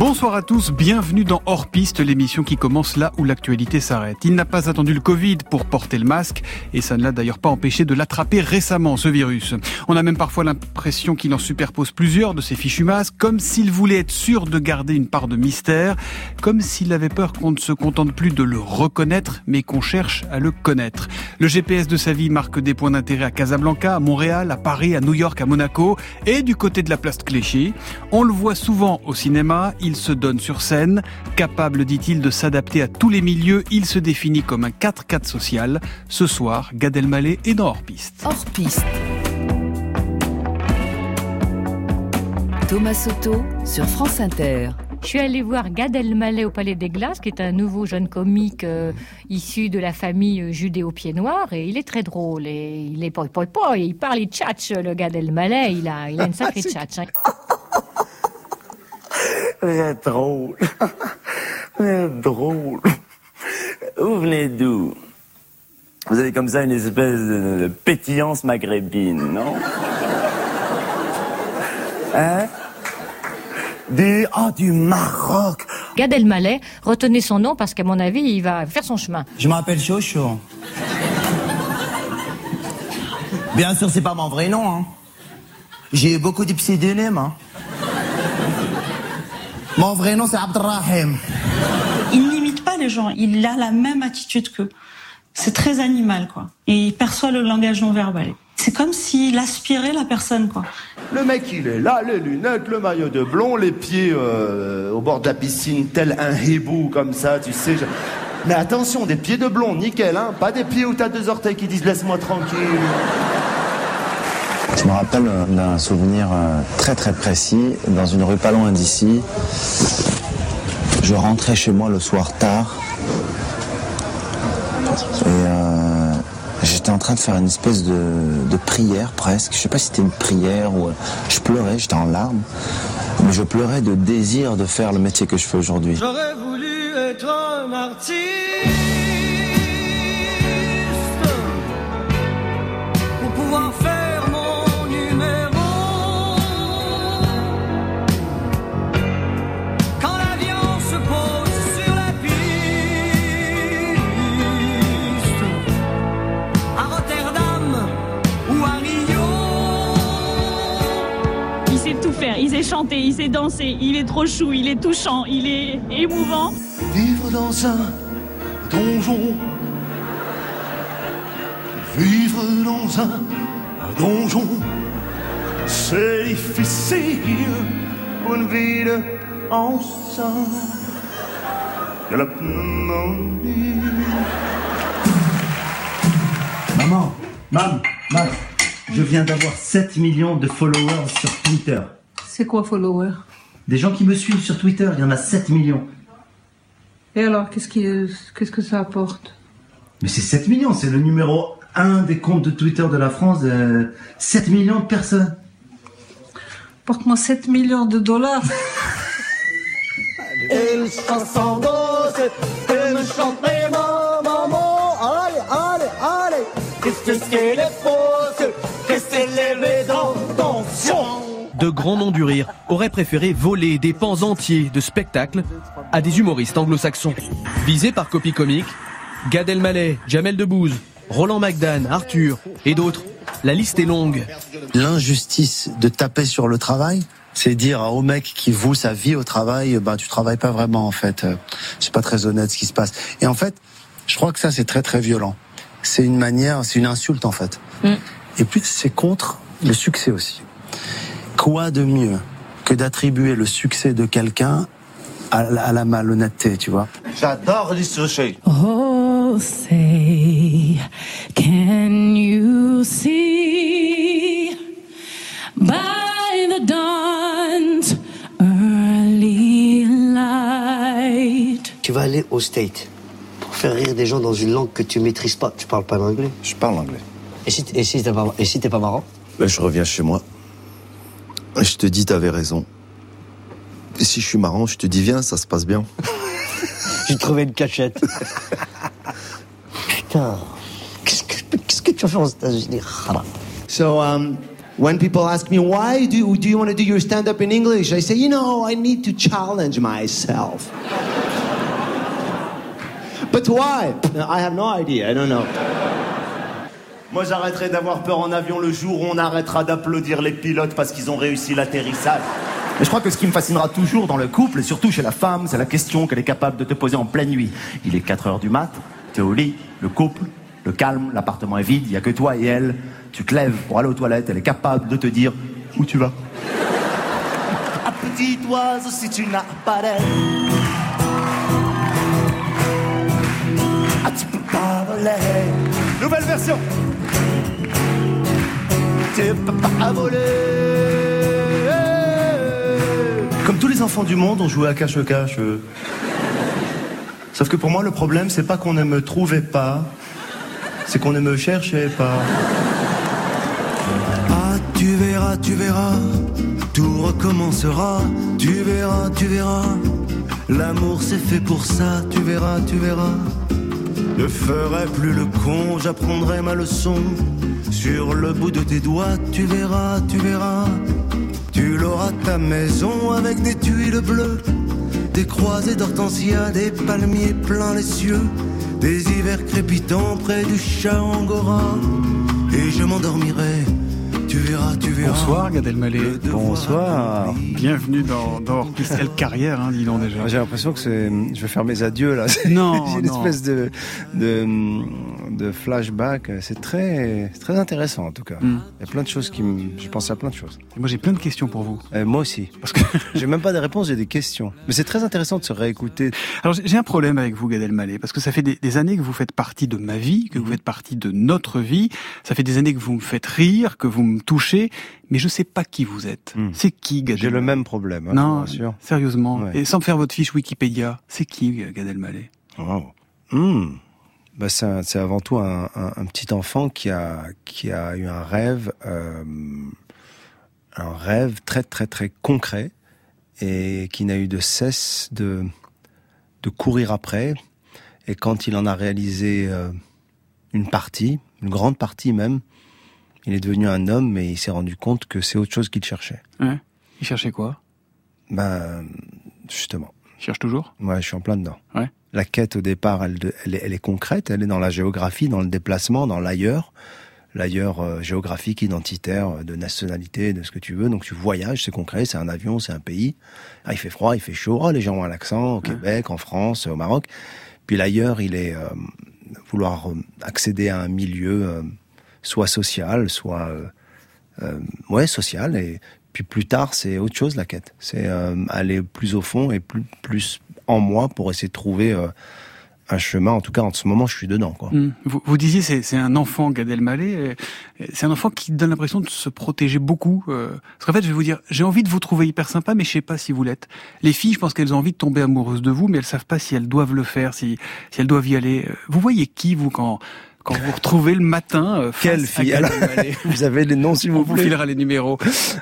Bonsoir à tous, bienvenue dans Hors Piste, l'émission qui commence là où l'actualité s'arrête. Il n'a pas attendu le Covid pour porter le masque, et ça ne l'a d'ailleurs pas empêché de l'attraper récemment, ce virus. On a même parfois l'impression qu'il en superpose plusieurs de ces fichus masques, comme s'il voulait être sûr de garder une part de mystère, comme s'il avait peur qu'on ne se contente plus de le reconnaître, mais qu'on cherche à le connaître. Le GPS de sa vie marque des points d'intérêt à Casablanca, à Montréal, à Paris, à New York, à Monaco, et du côté de la place Clichy. On le voit souvent au cinéma, il se donne sur scène. Capable, dit-il, de s'adapter à tous les milieux, il se définit comme un 4x4 social. Ce soir, Gad Elmaleh est dans Hors Piste. Hors Piste. Thomas Soto sur France Inter. Je suis allée voir Gad Elmaleh au Palais des Glaces, qui est un nouveau jeune comique issu de la famille judéo-pied noir, et il est très drôle. Et il est il parle, il tchatche, le Gad Elmaleh, il a une sacrée tchatche. Hein. Vous êtes drôle. Vous êtes drôle. Vous venez d'où? Vous avez comme ça une espèce de pétillance maghrébine, non? Hein? Du Maroc. Gad Elmaleh, retenez son nom parce qu'à mon avis, il va faire son chemin. Je m'appelle Chocho. Bien sûr, c'est pas mon vrai nom, hein. J'ai eu beaucoup de pseudonymes, hein. Mon vrai nom, c'est Abdelrahim. Il n'imite pas les gens, il a la même attitude qu'eux. C'est très animal, quoi. Et il perçoit le langage non verbal. C'est comme s'il aspirait la personne, quoi. Le mec, il est là, les lunettes, le maillot de blond, les pieds au bord de la piscine, tel un hibou, comme ça, tu sais. Mais attention, des pieds de blond, nickel, hein. Pas des pieds où t'as deux orteils qui disent « laisse-moi tranquille ». Je me rappelle d'un souvenir très très précis, dans une rue pas loin d'ici. Je rentrais chez moi le soir tard et j'étais en train de faire une espèce de prière presque. Je sais pas si c'était une prière ou... Je pleurais, j'étais en larmes, mais je pleurais de désir de faire le métier que je fais aujourd'hui. J'aurais voulu être un artiste pour pouvoir faire il sait chanter, il sait danser, il est trop chou, il est touchant, il est émouvant. Vivre dans un donjon, vivre dans un donjon, c'est difficile pour une vie de ensemble. Maman, je viens d'avoir 7 millions de followers sur Twitter. C'est quoi follower? Des gens qui me suivent sur Twitter, il y en a 7 millions. Et alors, qu'est-ce que ça apporte? Mais c'est 7 millions, c'est le numéro 1 des comptes de Twitter de la France. 7 millions de personnes. Porte-moi 7 millions de dollars. Elle chanson douce, elle me chante mes maman. Allez, qu'est-ce qu'elle est fausse, qu'est-ce qu'elle est dans tension. De grands noms du rire auraient préféré voler des pans entiers de spectacles à des humoristes anglo-saxons. Visés par copie comique, Gad Elmaleh, Jamel Debbouze, Roland McDan, Arthur et d'autres. La liste est longue. L'injustice de taper sur le travail, c'est dire au mec qui voue sa vie au travail, tu travailles pas vraiment en fait. C'est pas très honnête ce qui se passe. Et en fait, je crois que ça c'est très très violent. C'est une insulte en fait. Et puis c'est contre le succès aussi. Quoi de mieux que d'attribuer le succès de quelqu'un à la malhonnêteté, tu vois? J'adore les sushis. Oh, say, can you see by the dawn's early light? Tu vas aller au State pour faire rire des gens dans une langue que tu maîtrises pas. Tu parles pas l'anglais? Je parle anglais. Et si t'es pas marrant? Je reviens chez moi. Je te dis, t'avais raison. Et si je suis marrant, je te dis, viens, ça se passe bien. J'ai trouvé une cachette. Putain, qu'est-ce que tu as fait aux États-Unis? So, When people ask me, why do you want to do your stand-up in English? I say, I need to challenge myself. But why? I have no idea, I don't know. Moi, j'arrêterai d'avoir peur en avion le jour où on arrêtera d'applaudir les pilotes parce qu'ils ont réussi l'atterrissage. Mais je crois que ce qui me fascinera toujours dans le couple, et surtout chez la femme, c'est la question qu'elle est capable de te poser en pleine nuit. Il est 4h du mat, t'es au lit, le couple, le calme, l'appartement est vide, il n'y a que toi et elle. Tu te lèves pour aller aux toilettes, elle est capable de te dire où tu vas. Ah, petit oiseau, si tu n'as pas d'aile, ah, tu peux pas voler. Nouvelle version. Tu peux pas voler. Comme tous les enfants du monde, on jouait à cache-cache. Sauf que pour moi, le problème, c'est pas qu'on ne me trouvait pas, c'est qu'on ne me cherchait pas. Ah, tu verras, tout recommencera. Tu verras, l'amour c'est fait pour ça. Tu verras. Je ferai plus le con, j'apprendrai ma leçon. Sur le bout de tes doigts, tu verras. Tu l'auras ta maison avec des tuiles bleues, des croisées d'hortensia, des palmiers plein les cieux, des hivers crépitants près du chat Angora. Et je m'endormirai, tu verras. Bonsoir Gad Elmaleh. Bonsoir. Bienvenue dans Hors-Piste. Quelle carrière, dis donc déjà. J'ai l'impression que je vais faire mes adieux là. Non, j'ai une espèce de flashback. C'est très intéressant en tout cas. Il y a plein de choses j'ai pensé à plein de choses. Et moi j'ai plein de questions pour vous. Moi aussi. Parce que j'ai même pas des réponses, j'ai des questions. Mais c'est très intéressant de se réécouter. Alors j'ai un problème avec vous Gad Elmaleh, parce que ça fait des années que vous faites partie de ma vie, que vous faites partie de notre vie. Ça fait des années que vous me faites rire, que vous me touchez. Mais je sais pas qui vous êtes. C'est qui Gad Elmaleh? J'ai le même problème. Non, bien sûr. Sérieusement. Ouais. Et sans faire votre fiche Wikipédia, c'est qui Gad Elmaleh? Wow. C'est avant tout un petit enfant qui a eu un rêve très très très concret et qui n'a eu de cesse de courir après. Et quand il en a réalisé une grande partie même, il est devenu un homme, mais il s'est rendu compte que c'est autre chose qu'il cherchait. Ouais. Il cherchait quoi? Justement. Il cherche toujours? Ouais, je suis en plein dedans. Ouais. La quête, au départ, elle est concrète, elle est dans la géographie, dans le déplacement, dans l'ailleurs géographique, identitaire, de nationalité, de ce que tu veux. Donc tu voyages, c'est concret, c'est un avion, c'est un pays. Ah, il fait froid, il fait chaud, les gens ont un accent, au Québec, en France, au Maroc. Puis l'ailleurs, il est vouloir accéder à un milieu soit social, soit social, et puis plus tard, c'est autre chose la quête. C'est aller plus au fond et plus en moi pour essayer de trouver un chemin. En tout cas, en ce moment, je suis dedans, quoi. Vous disiez, c'est un enfant, Gad Elmaleh. C'est un enfant qui donne l'impression de se protéger beaucoup. Parce qu'en fait, je vais vous dire, j'ai envie de vous trouver hyper sympa, mais je sais pas si vous l'êtes. Les filles, je pense qu'elles ont envie de tomber amoureuses de vous, mais elles savent pas si elles doivent le faire, si elles doivent y aller. Vous voyez qui, vous, quand vous retrouvez le matin quelle fille? Alors, vous avez les noms, s'il vous plaît? On vous filera les numéros.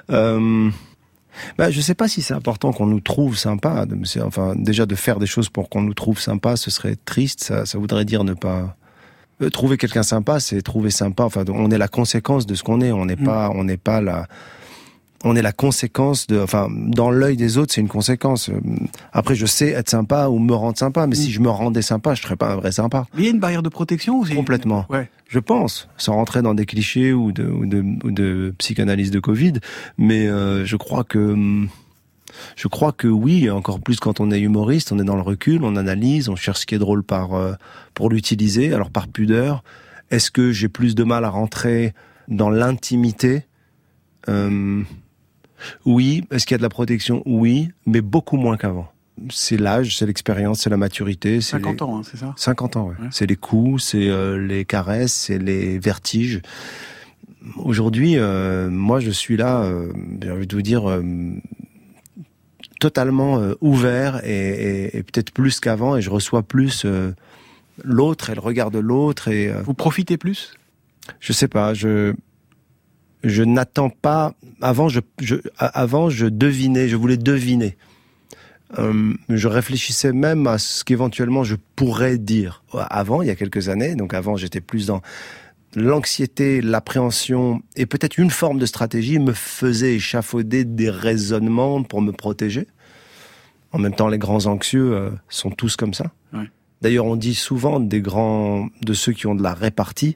Je sais pas si c'est important qu'on nous trouve sympa. Déjà de faire des choses pour qu'on nous trouve sympa, ce serait triste. Ça voudrait dire ne pas trouver quelqu'un sympa, c'est trouver sympa. Enfin, on est la conséquence de ce qu'on est. On n'est pas on est la conséquence dans l'œil des autres, c'est une conséquence. Après, je sais être sympa ou me rendre sympa, mais si je me rendais sympa, je serais pas un vrai sympa. Mais il y a une barrière de protection aussi. Complètement. Ouais. Je pense, sans rentrer dans des clichés ou de psychanalyse de Covid, mais je crois que oui, encore plus quand on est humoriste, on est dans le recul, on analyse, on cherche ce qui est drôle pour l'utiliser. Alors par pudeur, est-ce que j'ai plus de mal à rentrer dans l'intimité? Oui. Est-ce qu'il y a de la protection? Oui, mais beaucoup moins qu'avant. C'est l'âge, c'est l'expérience, c'est la maturité. 50 ans, c'est ça? 50 ans, ouais. C'est les coups, c'est les caresses, c'est les vertiges. Aujourd'hui, moi, je suis là, j'ai envie de vous dire, totalement ouvert et peut-être plus qu'avant, et je reçois plus l'autre et le regard de l'autre. Et vous profitez plus? Je sais pas, je n'attends pas. Avant, je devinais, je voulais deviner. Je réfléchissais même à ce qu'éventuellement je pourrais dire. Avant, il y a quelques années, donc avant j'étais plus l'anxiété, l'appréhension et peut-être une forme de stratégie me faisaient échafauder des raisonnements pour me protéger. En même temps, les grands anxieux sont tous comme ça. Ouais. D'ailleurs, on dit souvent de ceux qui ont de la répartie,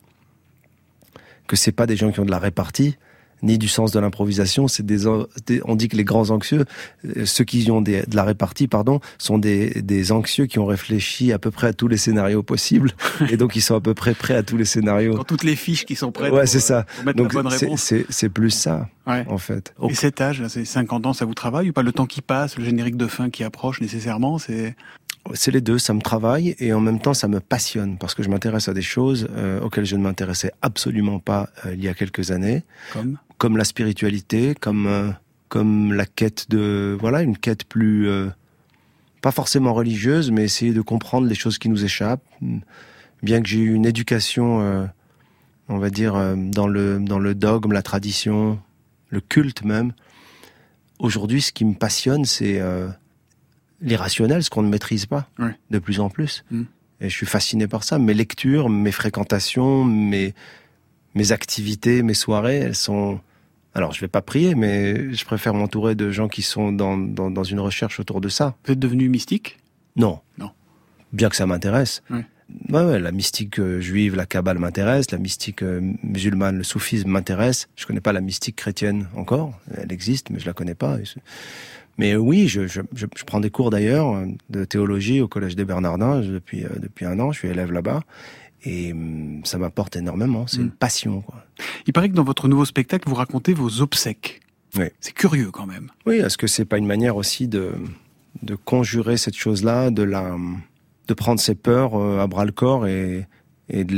que c'est pas des gens qui ont de la répartie, ni du sens de l'improvisation. On dit que les grands anxieux, ceux qui ont de la répartie, sont des anxieux qui ont réfléchi à peu près à tous les scénarios possibles, et donc ils sont à peu près prêts à tous les scénarios. Dans toutes les fiches qui sont prêtes. Ouais, c'est ça. Pour mettre donc la bonne réponse. c'est plus ça, ouais. En fait. Et cet âge, c'est 50 ans, ça vous travaille ou pas? Le temps qui passe, le générique de fin qui approche nécessairement, C'est les deux, ça me travaille et en même temps ça me passionne parce que je m'intéresse à des choses auxquelles je ne m'intéressais absolument pas il y a quelques années. Comme la spiritualité, comme la quête une quête plus pas forcément religieuse, mais essayer de comprendre les choses qui nous échappent. Bien que j'ai eu une éducation, on va dire dans le dogme, la tradition, le culte même. Aujourd'hui, ce qui me passionne, c'est l'irrationnel, ce qu'on ne maîtrise pas, de plus en plus. Et je suis fasciné par ça. Mes lectures, mes fréquentations, mes activités, mes soirées, elles sont... Alors, je vais pas prier, mais je préfère m'entourer de gens qui sont dans une recherche autour de ça. Vous êtes devenu mystique? Non. Non. Bien que ça m'intéresse. Ouais. Ouais, la mystique juive, la kabbale m'intéresse, la mystique musulmane, le soufisme m'intéresse. Je connais pas la mystique chrétienne encore. Elle existe, mais je la connais pas. Mais oui, je prends des cours d'ailleurs de théologie au Collège des Bernardins depuis 1 an. Je suis élève là-bas et ça m'apporte énormément. C'est une passion, quoi. Il paraît que dans votre nouveau spectacle, vous racontez vos obsèques. Oui. C'est curieux quand même. Oui, est-ce que c'est pas une manière aussi de conjurer cette chose-là, de prendre ses peurs à bras le corps et de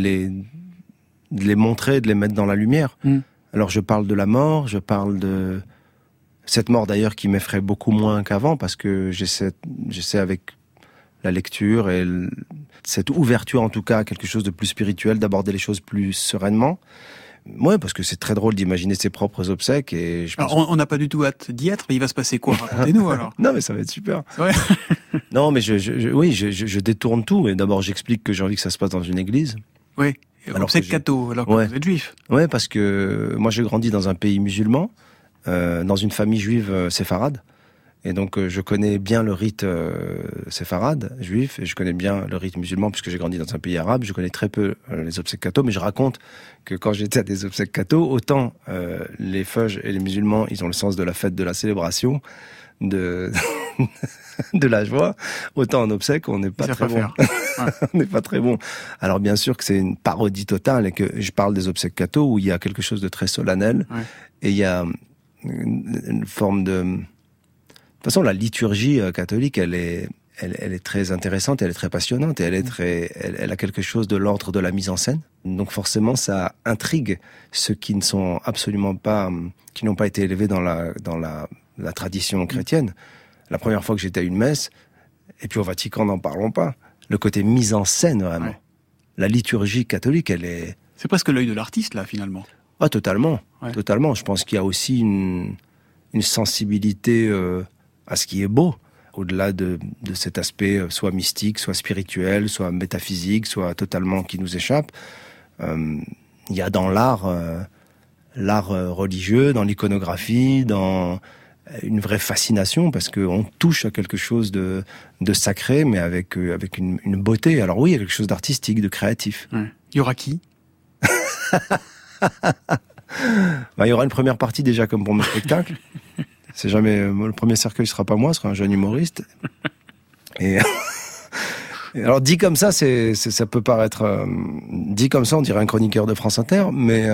les montrer, de les mettre dans la lumière. Alors je parle de la mort, je parle de cette mort d'ailleurs qui m'effraie beaucoup moins qu'avant parce que j'essaie avec la lecture et cette ouverture en tout cas à quelque chose de plus spirituel, d'aborder les choses plus sereinement. Ouais, parce que c'est très drôle d'imaginer ses propres obsèques et je pense... Alors, on n'a pas du tout hâte d'y être, mais il va se passer quoi? Racontez-nous alors. Non, mais ça va être super. Ouais. Non, mais je détourne tout et d'abord j'explique que j'ai envie que ça se passe dans une église. Oui. Obsèque catho, alors que vous êtes juif. Ouais, parce que moi j'ai grandi dans un pays musulman, dans une famille juive séfarade. Et donc je connais bien le rite séfarade, juif, et je connais bien le rite musulman puisque j'ai grandi dans un pays arabe. Je connais très peu les obsèques catho, mais je raconte que quand j'étais à des obsèques catho, autant les feuges et les musulmans, ils ont le sens de la fête, de la célébration, de la joie, autant en obsèques, on n'est pas très bon. On n'est pas très bon. Alors bien sûr que c'est une parodie totale et que je parle des obsèques catho où il y a quelque chose de très solennel et il y a une forme de... De toute façon, la liturgie catholique, elle est très intéressante, elle est très passionnante, et elle a quelque chose de l'ordre de la mise en scène. Donc forcément, ça intrigue ceux qui ne sont absolument pas, qui n'ont pas été élevés dans la tradition chrétienne. La première fois que j'étais à une messe, et puis au Vatican, n'en parlons pas. Le côté mise en scène, vraiment. Ouais. La liturgie catholique, elle est... C'est presque l'œil de l'artiste, là, finalement. Ah, totalement. Ouais. Totalement. Je pense qu'il y a aussi une sensibilité à ce qui est beau, au-delà de cet aspect soit mystique, soit spirituel, soit métaphysique, soit totalement qui nous échappe. Il y a dans l'art religieux, dans l'iconographie, dans une vraie fascination, parce qu'on touche à quelque chose de sacré, mais avec une beauté. Alors oui, il y a quelque chose d'artistique, de créatif. Ouais. Il y aura qui? Il y aura une première partie déjà comme pour mon spectacle. C'est jamais le premier cercueil sera pas moi, ce sera un jeune humoriste. Et alors dit comme ça, ça peut paraître dit comme ça, on dirait un chroniqueur de France Inter, mais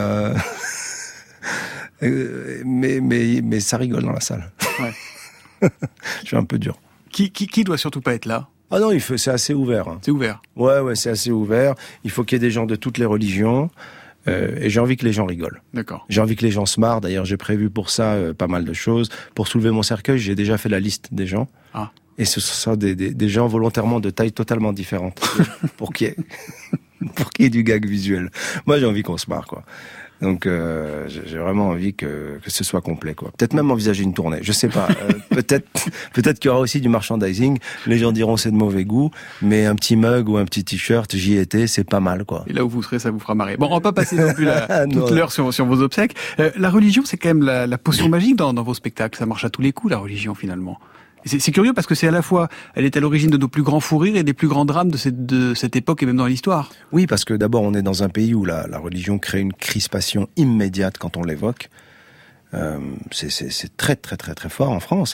ça rigole dans la salle. Ouais. Je suis un peu dur. Qui doit surtout pas être là? Ah non, c'est assez ouvert. Hein. C'est ouvert. Ouais, c'est assez ouvert. Il faut qu'il y ait des gens de toutes les religions. Et j'ai envie que les gens rigolent. D'accord. J'ai envie que les gens se marrent. D'ailleurs, j'ai prévu pour ça pas mal de choses. Pour soulever mon cercueil, j'ai déjà fait la liste des gens. Ah. Et ce sont des gens volontairement de taille totalement différente pour qu'il y ait du gag visuel. Moi, j'ai envie qu'on se marre, quoi. Donc j'ai vraiment envie que ce soit complet, quoi. Peut-être même envisager une tournée, je sais pas. Peut-être qu'il y aura aussi du merchandising. Les gens diront c'est de mauvais goût, mais un petit mug ou un petit t-shirt, j'y étais, c'est pas mal, quoi. Et là où vous serez, ça vous fera marrer. Bon, on va pas passer non plus toute l'heure sur vos obsèques. La religion, c'est quand même la potion magique dans vos spectacles. Ça marche à tous les coups, la religion, finalement. C'est curieux parce que c'est à la fois, elle est à l'origine de nos plus grands fous rires et des plus grands drames de cette époque et même dans l'histoire. Oui, parce que d'abord on est dans un pays où la religion crée une crispation immédiate quand on l'évoque. C'est très très très très fort en France.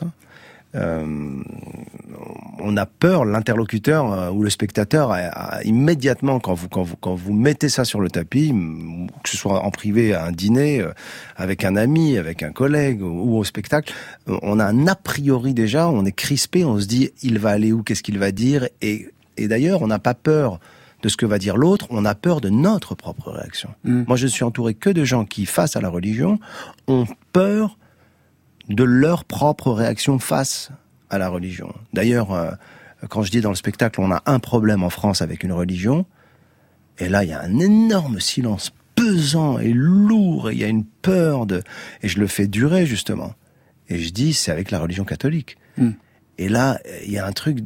On a peur, l'interlocuteur ou le spectateur immédiatement quand vous mettez ça sur le tapis, que ce soit en privé à un dîner, avec un ami, avec un collègue ou au spectacle, on a un a priori déjà, on est crispé, on se dit il va aller où, qu'est-ce qu'il va dire, et d'ailleurs on n'a pas peur de ce que va dire l'autre, on a peur de notre propre réaction. Moi je suis entouré que de gens qui, face à la religion, ont peur de leur propre réaction face à la religion. D'ailleurs, quand je dis dans le spectacle, on a un problème en France avec une religion, et là, il y a un énorme silence pesant et lourd, et il y a une peur et je le fais durer, justement. Et je dis, c'est avec la religion catholique. Et là, il y a un truc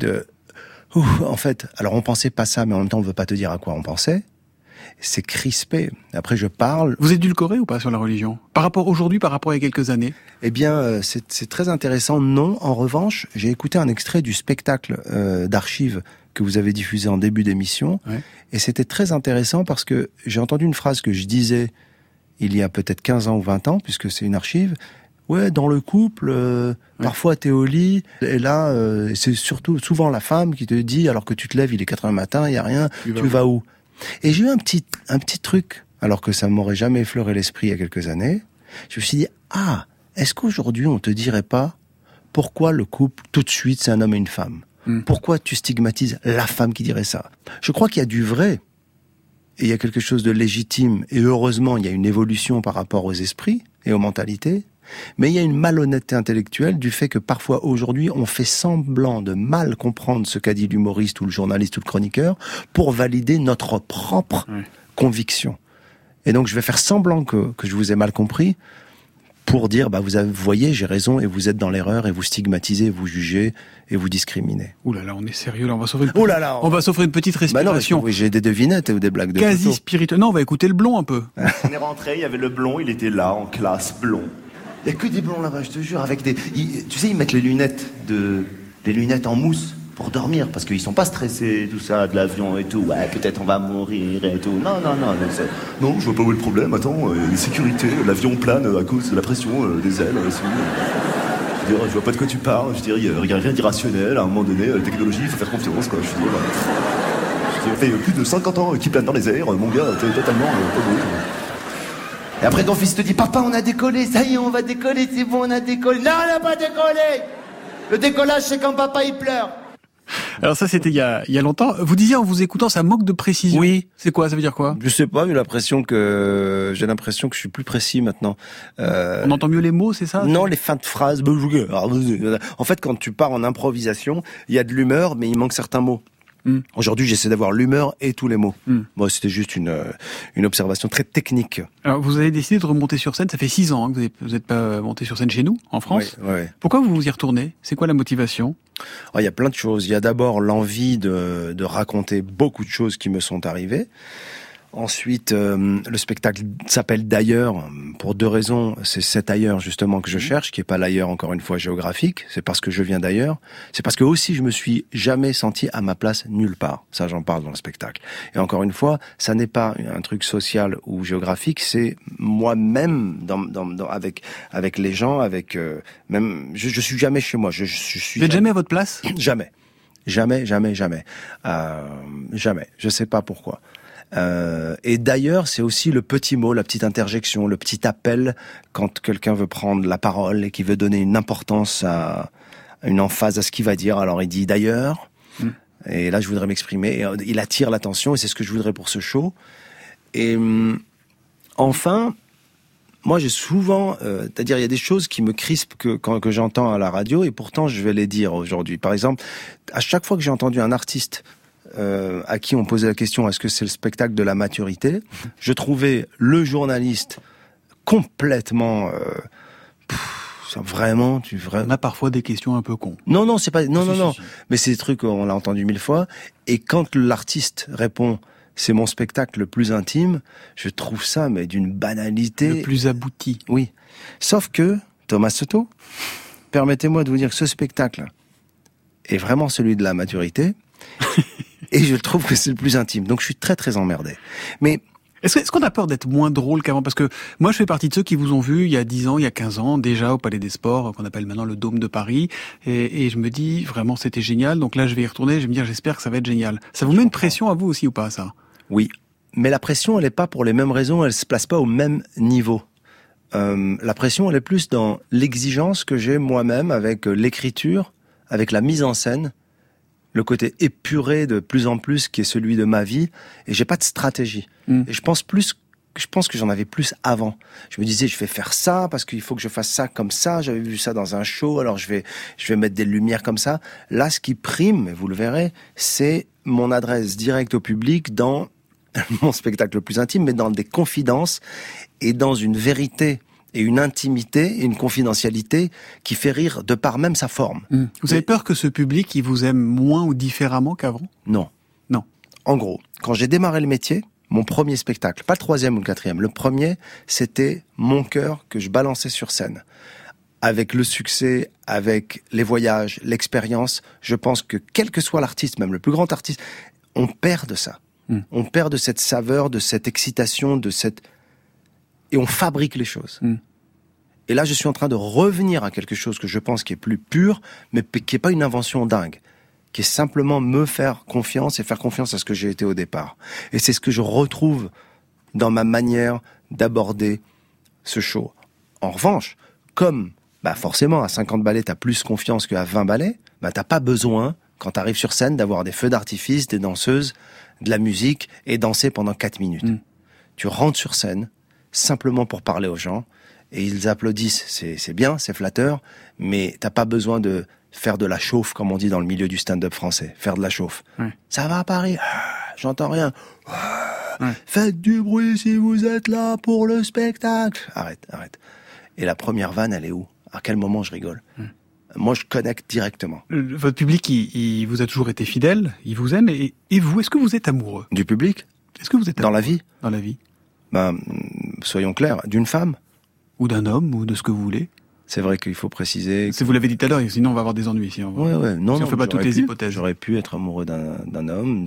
en fait, alors on pensait pas ça, mais en même temps, on veut pas te dire à quoi on pensait. C'est crispé. Après, je parle. Vous édulcorez ou pas sur la religion? Par rapport aujourd'hui, par rapport à il y a quelques années? Eh bien, c'est très intéressant. Non. En revanche, j'ai écouté un extrait du spectacle d'archives que vous avez diffusé en début d'émission. Ouais. Et c'était très intéressant parce que j'ai entendu une phrase que je disais il y a peut-être 15 ans ou 20 ans, puisque c'est une archive. Ouais, dans le couple, parfois t'es au lit, et là, c'est souvent la femme qui te dit, alors que tu te lèves, il est 4h du matin, il y a rien, tu vas où? Et j'ai eu un petit truc, alors que ça m'aurait jamais effleuré l'esprit il y a quelques années. Je me suis dit, est-ce qu'aujourd'hui on te dirait pas pourquoi le couple, tout de suite, c'est un homme et une femme? Pourquoi tu stigmatises la femme qui dirait ça? Je crois qu'il y a du vrai, et il y a quelque chose de légitime, et heureusement, il y a une évolution par rapport aux esprits et aux mentalités, mais il y a une malhonnêteté intellectuelle du fait que parfois aujourd'hui on fait semblant de mal comprendre ce qu'a dit l'humoriste ou le journaliste ou le chroniqueur pour valider notre propre conviction. Et donc je vais faire semblant que je vous ai mal compris pour dire vous voyez, j'ai raison et vous êtes dans l'erreur et vous stigmatisez, vous jugez et vous discriminez. Ouh là là, on est sérieux là, on va s'offrir une petite respiration. Oui, j'ai des devinettes ou des blagues de quasi spiritueux. Non, on va écouter le blond un peu. On est rentré, il y avait le blond, il était là en classe blond. Il y a que des blonds là-bas, je te jure, avec tu sais, ils mettent les lunettes en mousse pour dormir, parce qu'ils sont pas stressés, tout ça, de l'avion et tout. Ouais, peut-être on va mourir et tout. Non. Non, je vois pas où est le problème. Attends, les sécurités, l'avion plane à cause de la pression des ailes. Je vois pas de quoi tu parles. Je dirais, il y a rien d'irrationnel. À un moment donné, la technologie, il faut faire confiance, quoi. Ça fait plus de 50 ans qu'il plane dans les airs. Mon gars, t'es totalement pas beau. Et après ton fils te dit, papa, on a décollé, ça y est, on va décoller, c'est bon, on a décollé. Non, on n'a pas décollé. Le décollage, c'est quand papa, il pleure. Alors ça, c'était il y a longtemps. Vous disiez en vous écoutant, ça manque de précision. Oui. C'est quoi? Ça veut dire quoi? Je sais pas, j'ai l'impression que je suis plus précis maintenant. On entend mieux les mots, c'est ça? Non, les fins de phrases. En fait, quand tu pars en improvisation, il y a de l'humeur, mais il manque certains mots. Aujourd'hui, j'essaie d'avoir l'humeur et tous les mots. Moi, c'était juste une observation très technique. Alors, vous avez décidé de remonter sur scène. Ça fait 6 ans que vous n'êtes pas monté sur scène chez nous, en France. Oui. Pourquoi vous y retournez? C'est quoi la motivation? Il y a plein de choses. Il y a d'abord l'envie de raconter beaucoup de choses qui me sont arrivées. Ensuite, le spectacle s'appelle D'ailleurs pour 2 raisons. C'est cet ailleurs justement que je cherche, qui est pas l'ailleurs encore une fois géographique. C'est parce que je viens d'ailleurs. C'est parce que aussi je me suis jamais senti à ma place nulle part. Ça, j'en parle dans le spectacle. Et encore une fois, ça n'est pas un truc social ou géographique. C'est moi-même avec les gens, même. Je suis jamais chez moi. Je suis. Vous êtes jamais à votre place? Jamais. Jamais. Je sais pas pourquoi. Et d'ailleurs, c'est aussi le petit mot, la petite interjection, le petit appel quand quelqu'un veut prendre la parole et qui veut donner une importance une emphase à ce qu'il va dire. Alors il dit d'ailleurs, et là je voudrais m'exprimer. Et il attire l'attention et c'est ce que je voudrais pour ce show. Et enfin, moi j'ai souvent, c'est-à-dire il y a des choses qui me crispent que j'entends à la radio et pourtant je vais les dire aujourd'hui. Par exemple, à chaque fois que j'ai entendu un artiste à qui on posait la question est-ce que c'est le spectacle de la maturité, je trouvais le journaliste complètement vraiment on a parfois des questions un peu cons. Non, c'est pas non. Mais c'est des trucs on l'a entendu 1000 fois et quand l'artiste répond c'est mon spectacle le plus intime, je trouve ça mais d'une banalité, le plus abouti. Oui. Sauf que Thomas Soto, permettez-moi de vous dire que ce spectacle est vraiment celui de la maturité et je trouve que c'est le plus intime. Donc je suis très très emmerdé. Mais est-ce qu'on a peur d'être moins drôle qu'avant? Parce que moi, je fais partie de ceux qui vous ont vu il y a 10 ans, il y a 15 ans, déjà au Palais des Sports, qu'on appelle maintenant le Dôme de Paris. Et je me dis, vraiment, c'était génial. Donc là, je vais y retourner. Je vais me dire, j'espère que ça va être génial. Ça vous met une pression à vous aussi ou pas, ça? Oui. Mais la pression, elle n'est pas pour les mêmes raisons. Elle se place pas au même niveau. La pression, elle est plus dans l'exigence que j'ai moi-même avec l'écriture, avec la mise en scène, le côté épuré de plus en plus qui est celui de ma vie, et j'ai pas de stratégie. Et je pense que j'en avais plus avant. Je me disais je vais faire ça parce qu'il faut que je fasse ça comme ça, j'avais vu ça dans un show, alors je vais mettre des lumières comme ça. Là ce qui prime, vous le verrez, c'est mon adresse directe au public dans mon spectacle le plus intime, mais dans des confidences et dans une vérité et une intimité et une confidentialité qui fait rire de par même sa forme. Vous avez peur que ce public, il vous aime moins ou différemment qu'avant? Non. En gros, quand j'ai démarré le métier, mon premier spectacle, pas le 3e ou le 4e, le premier, c'était mon cœur que je balançais sur scène. Avec le succès, avec les voyages, l'expérience, je pense que quel que soit l'artiste, même le plus grand artiste, on perd de ça. On perd de cette saveur, de cette excitation, et on fabrique les choses. Et là, je suis en train de revenir à quelque chose que je pense qui est plus pur, mais qui est pas une invention dingue, qui est simplement me faire confiance et faire confiance à ce que j'ai été au départ. Et c'est ce que je retrouve dans ma manière d'aborder ce show. En revanche, comme forcément à 50 ballets, t'as plus confiance qu'à 20 ballets, t'as pas besoin, quand t'arrives sur scène, d'avoir des feux d'artifice, des danseuses, de la musique et danser pendant 4 minutes. Tu rentres sur scène simplement pour parler aux gens et ils applaudissent. C'est bien, c'est flatteur, mais t'as pas besoin de faire de la chauffe, comme on dit dans le milieu du stand-up français. Faire de la chauffe. Ça va à Paris? J'entends rien. Faites du bruit si vous êtes là pour le spectacle. Arrête. Et la première vanne, elle est où? À quel moment je rigole? Moi, je connecte directement. Votre public, il vous a toujours été fidèle, il vous aime, et vous, est-ce que vous êtes amoureux? Du public? Est-ce que vous êtes dans la vie? Dans la vie. Soyons clairs, d'une femme? Ou d'un homme, ou de ce que vous voulez. C'est vrai qu'il faut préciser. Vous l'avez dit tout à l'heure, sinon on va avoir des ennuis. Si on Non, fait pas toutes les hypothèses. J'aurais pu être amoureux d'un homme.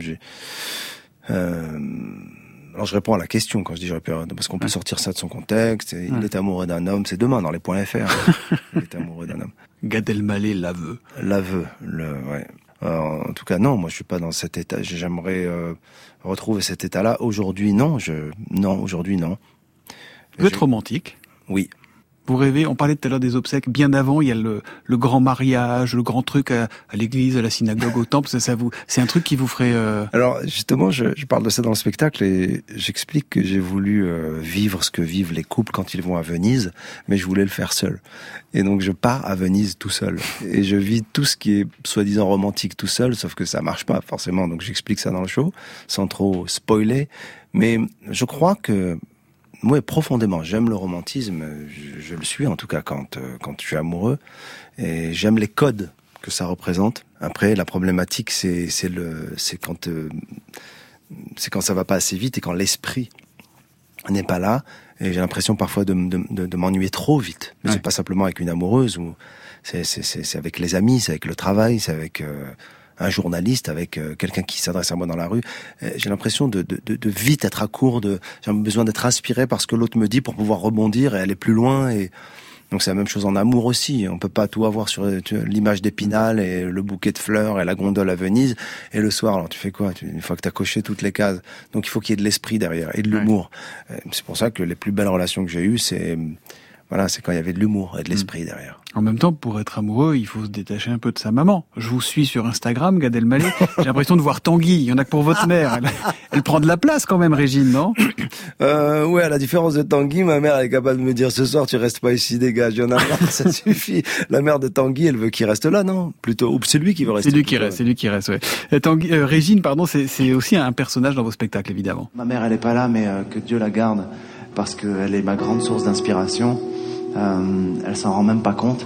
Alors je réponds à la question quand je dis j'aurais pu, parce qu'on peut sortir ça de son contexte. Il est amoureux d'un homme, c'est demain dans les points .fr. Il est amoureux d'un homme. Gad Elmaleh l'aveu. Ouais. En tout cas, non, moi je suis pas dans cet état. J'aimerais retrouver cet état-là. Aujourd'hui, non. Aujourd'hui, non. Vous êtes romantique? Oui. Vous rêvez, on parlait tout à l'heure des obsèques, bien avant, il y a le grand mariage, le grand truc à l'église, à la synagogue, au temple, c'est un truc qui vous ferait... Alors, justement, je parle de ça dans le spectacle et j'explique que j'ai voulu vivre ce que vivent les couples quand ils vont à Venise, mais je voulais le faire seul. Et donc, je pars à Venise tout seul. Et je vis tout ce qui est soi-disant romantique tout seul, sauf que ça marche pas, forcément. Donc, j'explique ça dans le show, sans trop spoiler. Mais je crois que... Moi, profondément, j'aime le romantisme, je le suis en tout cas quand je suis amoureux, et j'aime les codes que ça représente. Après, la problématique, c'est quand ça va pas assez vite et quand l'esprit n'est pas là, et j'ai l'impression parfois de m'ennuyer trop vite. Mais c'est pas simplement avec une amoureuse, ou c'est avec les amis, c'est avec le travail, c'est avec un journaliste, avec quelqu'un qui s'adresse à moi dans la rue. J'ai l'impression de vite être à court, j'ai besoin d'être inspiré par ce que l'autre me dit pour pouvoir rebondir et aller plus loin. Et donc c'est la même chose en amour aussi. On peut pas tout avoir sur l'image d'Épinal et le bouquet de fleurs et la gondole à Venise. Et le soir, alors tu fais quoi? Une fois que t'as coché toutes les cases. Donc il faut qu'il y ait de l'esprit derrière et de l'humour. C'est pour ça que les plus belles relations que j'ai eues, c'est Voilà, c'est quand il y avait de l'humour et de l'esprit derrière. En même temps, pour être amoureux, il faut se détacher un peu de sa maman. Je vous suis sur Instagram, Gad Elmaleh. J'ai l'impression de voir Tanguy. Il y en a que pour votre mère. Elle prend de la place quand même, Régine, non? Ouais, à la différence de Tanguy, ma mère elle est capable de me dire ce soir tu restes pas ici, dégage, il y en a marre, ça suffit. La mère de Tanguy, elle veut qu'il reste là, non? Plutôt, ou c'est lui qui veut rester. C'est lui qui reste, ouais. Tanguy, Régine, pardon, c'est aussi un personnage dans vos spectacles, évidemment. Ma mère, elle est pas là, mais que Dieu la garde, parce qu'elle est ma grande source d'inspiration. Elle s'en rend même pas compte.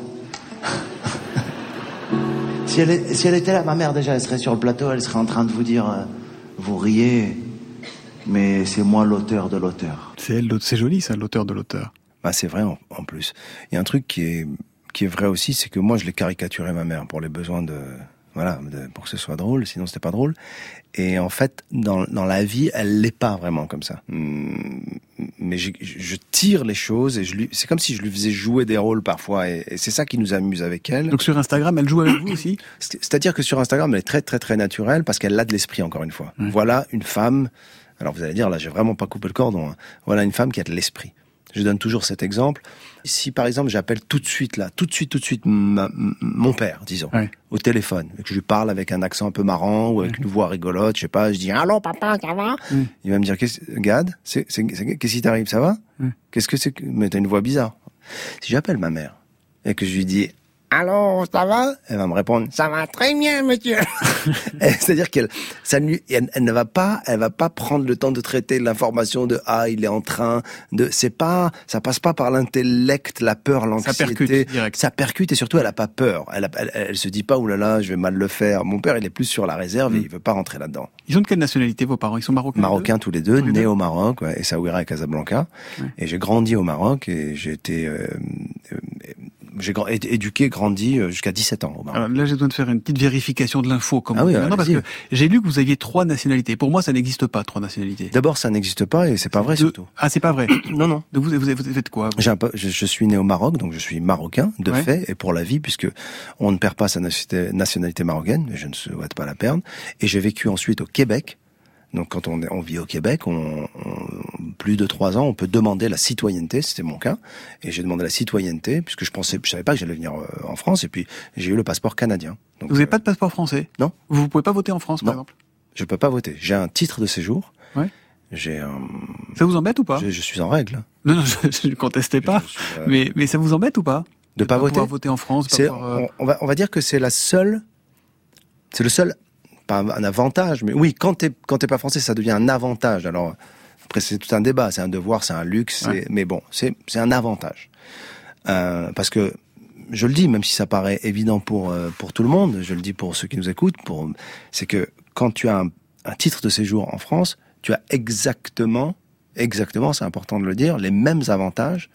Si elle était là, ma mère déjà, elle serait sur le plateau, elle serait en train de vous dire, vous riez, mais c'est moi l'auteur de l'auteur. C'est joli ça, l'auteur de l'auteur. Bah c'est vrai en plus. Il y a un truc qui est vrai aussi, c'est que moi je l'ai caricaturé ma mère pour les besoins pour que ce soit drôle, sinon c'était pas drôle. Et en fait, dans la vie, elle l'est pas vraiment comme ça. Mais je tire les choses et c'est comme si je lui faisais jouer des rôles parfois et c'est ça qui nous amuse avec elle. Donc sur Instagram, elle joue avec vous aussi? C'est-à-dire que sur Instagram, elle est très très très naturelle parce qu'elle a de l'esprit encore une fois. Voilà une femme. Alors vous allez dire là, j'ai vraiment pas coupé le cordon. Hein. Voilà une femme qui a de l'esprit. Je donne toujours cet exemple. Si par exemple j'appelle tout de suite mon père, disons, au téléphone, et que je lui parle avec un accent un peu marrant ou avec une voix rigolote, je sais pas, je dis allô papa, ça va? Il va me dire Gad, qu'est-ce qui t'arrive, ça va? Qu'est-ce que c'est que mais t'as une voix bizarre. Si j'appelle ma mère et que je lui dis allô, ça va? Elle va me répondre ça va très bien, monsieur. C'est-à-dire elle ne va pas prendre le temps de traiter l'information de il est en train de, ça passe pas par l'intellect, la peur, l'anxiété. Ça percute et surtout elle a pas peur. Elle se dit pas oulala, je vais mal le faire. Mon père, il est plus sur la réserve et il veut pas rentrer là-dedans. Ils sont de quelle nationalité vos parents? Ils sont marocains? Marocains tous les deux, nés au Maroc, Essaouira et Casablanca. Et j'ai grandi au Maroc et j'ai été éduqué, grandi jusqu'à 17 ans au Maroc. Alors là, j'ai besoin de faire une petite vérification de l'info. Parce que j'ai lu que vous aviez 3 nationalités. Pour moi, ça n'existe pas, 3 nationalités. D'abord, ça n'existe pas et c'est pas vrai surtout. Ah, c'est pas vrai? Non. Donc vous faites quoi? Je suis né au Maroc, donc je suis marocain de fait et pour la vie, puisque on ne perd pas sa nationalité marocaine, mais je ne souhaite pas la perdre. Et j'ai vécu ensuite au Québec. Donc quand on vit au Québec, plus de 3 ans, on peut demander la citoyenneté, c'était mon cas, et j'ai demandé la citoyenneté puisque je savais pas que j'allais venir en France, et puis j'ai eu le passeport canadien. Donc, vous n'avez pas de passeport français? Non. Vous pouvez pas voter en France, par exemple? Je peux pas voter. J'ai un titre de séjour. Ouais. J'ai Ça vous embête ou pas? Je suis en règle. Non, je ne contestais pas. Mais ça vous embête ou pas? De pas voter? Pouvoir voter en France. On va dire que c'est le seul. Pas un avantage, mais oui, quand t'es pas français, ça devient un avantage. Alors, après, c'est tout un débat, c'est un devoir, c'est un luxe, mais bon, c'est un avantage. Parce que, je le dis, même si ça paraît évident pour tout le monde, je le dis pour ceux qui nous écoutent, c'est que quand tu as un titre de séjour en France, tu as exactement, c'est important de le dire, les mêmes avantages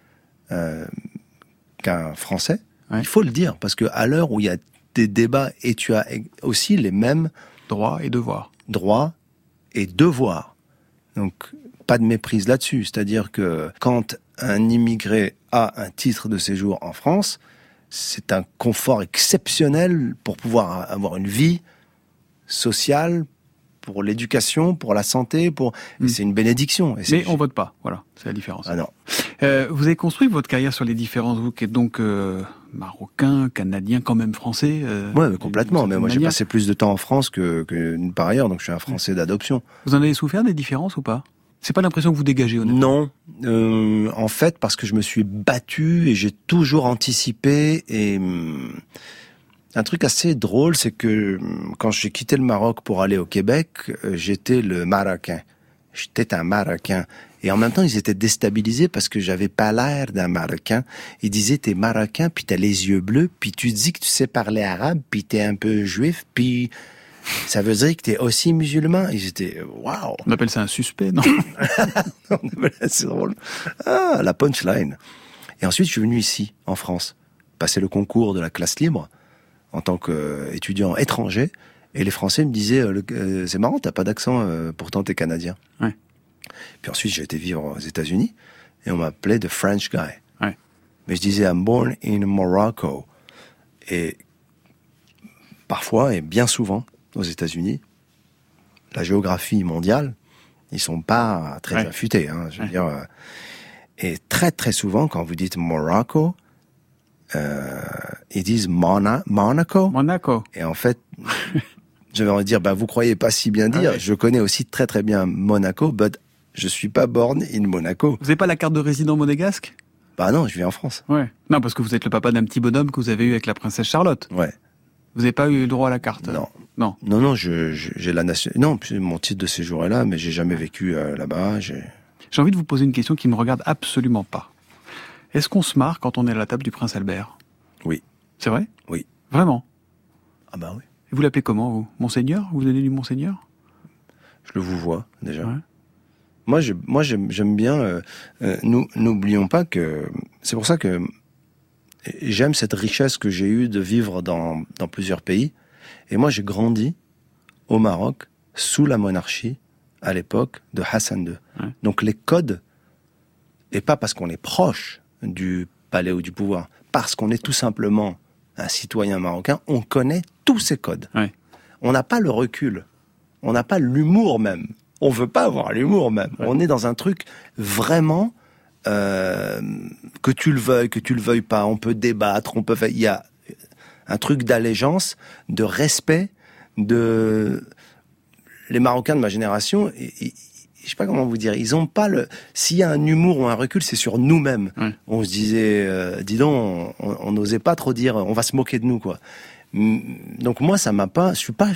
qu'un Français. Il faut le dire, parce que à l'heure où il y a des débats et tu as aussi les mêmes droits et devoirs. Droits et devoirs. Donc, pas de méprise là-dessus. C'est-à-dire que quand un immigré a un titre de séjour en France, c'est un confort exceptionnel pour pouvoir avoir une vie sociale, pour l'éducation, pour la santé, et c'est une bénédiction. Mais on vote pas, voilà, c'est la différence. Ah non. Vous avez construit votre carrière sur les différences, vous qui êtes donc marocain, canadien, quand même français. Ouais, mais complètement. Mais moi, j'ai passé plus de temps en France que par ailleurs, donc je suis un Français d'adoption. Vous en avez souffert des différences ou pas? C'est pas l'impression que vous dégagez, honnêtement? Non, en fait, parce que je me suis battu et j'ai toujours anticipé et un truc assez drôle, c'est que quand j'ai quitté le Maroc pour aller au Québec, j'étais le Marocain. J'étais un Marocain. Et en même temps, ils étaient déstabilisés parce que j'avais pas l'air d'un Marocain. Ils disaient, t'es Marocain, puis t'as les yeux bleus, puis tu dis que tu sais parler arabe, puis t'es un peu juif, puis ça veut dire que t'es aussi musulman. Ils étaient, waouh. On appelle ça un suspect, non? C'est drôle. Ah, la punchline. Et ensuite, je suis venu ici, en France, passer le concours de la classe libre, en tant qu'étudiant étranger, et les Français me disaient c'est marrant, t'as pas d'accent, pourtant t'es canadien. Ouais. Puis ensuite j'ai été vivre aux États-Unis et on m'appelait the French guy. Ouais. Mais je disais I'm born in Morocco. Et parfois et bien souvent aux États-Unis, la géographie mondiale, ils sont pas très affûtés. Hein, je veux dire. Et très très souvent, quand vous dites Morocco, ils disent Monaco. Monaco. Et en fait, je vais en dire, vous croyez pas si bien dire. Je connais aussi très très bien Monaco, but je suis pas born in Monaco. Vous avez pas la carte de résident monégasque? Non, je vis en France. Ouais. Non, parce que vous êtes le papa d'un petit bonhomme que vous avez eu avec la princesse Charlotte. Ouais. Vous n'avez pas eu le droit à la carte? Non, j'ai la nation. Non, mon titre de séjour est là, mais j'ai jamais vécu là-bas. J'ai envie de vous poser une question qui me regarde absolument pas. Est-ce qu'on se marre quand on est à la table du prince Albert? Oui. C'est vrai? Oui. Vraiment? Ah oui. Et vous l'appelez comment, vous? Monseigneur? Vous donnez du Monseigneur? Je le vous vois, déjà. Ouais. Moi, j'aime bien. N'oublions pas que c'est pour ça que j'aime cette richesse que j'ai eue de vivre dans plusieurs pays. Et moi, j'ai grandi au Maroc sous la monarchie à l'époque de Hassan II. Ouais. Donc les codes, et pas parce qu'on est proche du palais ou du pouvoir, parce qu'on est tout simplement un citoyen marocain, on connaît tous ces codes. Ouais. On n'a pas le recul, on n'a pas l'humour même. On veut pas avoir l'humour même. Ouais. On est dans un truc vraiment que tu le veuilles pas. On peut débattre, il y a un truc d'allégeance, de respect, les Marocains de ma génération. Je sais pas comment vous dire. Ils ont pas s'il y a un humour ou un recul, c'est sur nous-mêmes. Ouais. On se disait, dis donc, on n'osait pas trop dire, on va se moquer de nous, quoi. Donc moi, ça m'a pas. Je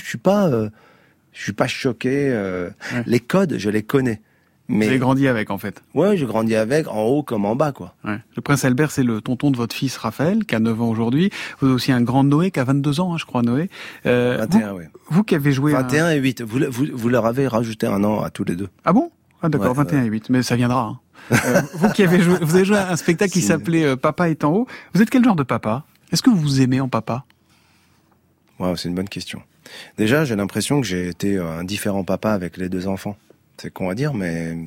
suis pas choqué. Ouais. Les codes, je les connais. Mais vous avez grandi avec, en fait. Ouais, j'ai grandi avec, en haut comme en bas, quoi. Ouais. Le prince Albert, c'est le tonton de votre fils Raphaël, qui a 9 ans aujourd'hui. Vous avez aussi un grand Noé, qui a 22 ans, je crois, Noé. 21, oui. Vous qui avez joué... 21 et 8. Vous leur avez rajouté un an à tous les deux. Ah bon? Ah d'accord, ouais, 21 et 8. Mais ça viendra. Hein. Vous qui avez joué... Vous avez joué à un spectacle qui s'appelait Papa est en haut. Vous êtes quel genre de papa? Est-ce que vous vous aimez en papa? Wow, c'est une bonne question. Déjà, j'ai l'impression que j'ai été un différent papa avec les 2 enfants. C'est con à dire, mais...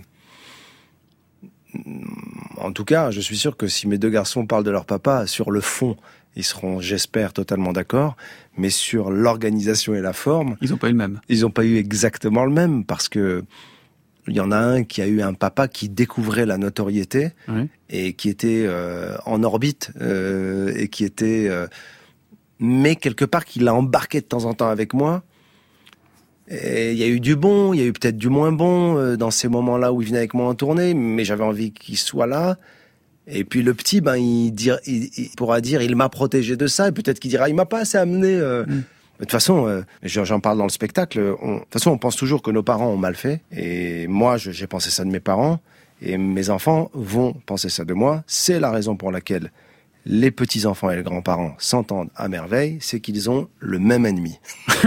En tout cas, je suis sûr que si mes 2 garçons parlent de leur papa, sur le fond, ils seront, j'espère, totalement d'accord. Mais sur l'organisation et la forme... Ils n'ont pas eu le même. Ils n'ont pas eu exactement le même, parce que il y en a un qui a eu un papa qui découvrait la notoriété, et qui était en orbite, et qui était... mais quelque part, qui l'a embarqué de temps en temps avec moi. Et il y a eu du bon, il y a eu peut-être du moins bon dans ces moments-là où il venait avec moi en tournée, mais j'avais envie qu'il soit là. Et puis le petit, il pourra dire, il m'a protégé de ça, et peut-être qu'il dira, il m'a pas assez amené. De toute façon, j'en parle dans le spectacle. De toute façon, on pense toujours que nos parents ont mal fait, et moi, j'ai pensé ça de mes parents, et mes enfants vont penser ça de moi. C'est la raison pour laquelle les petits-enfants et les grands-parents s'entendent à merveille, c'est qu'ils ont le même ennemi.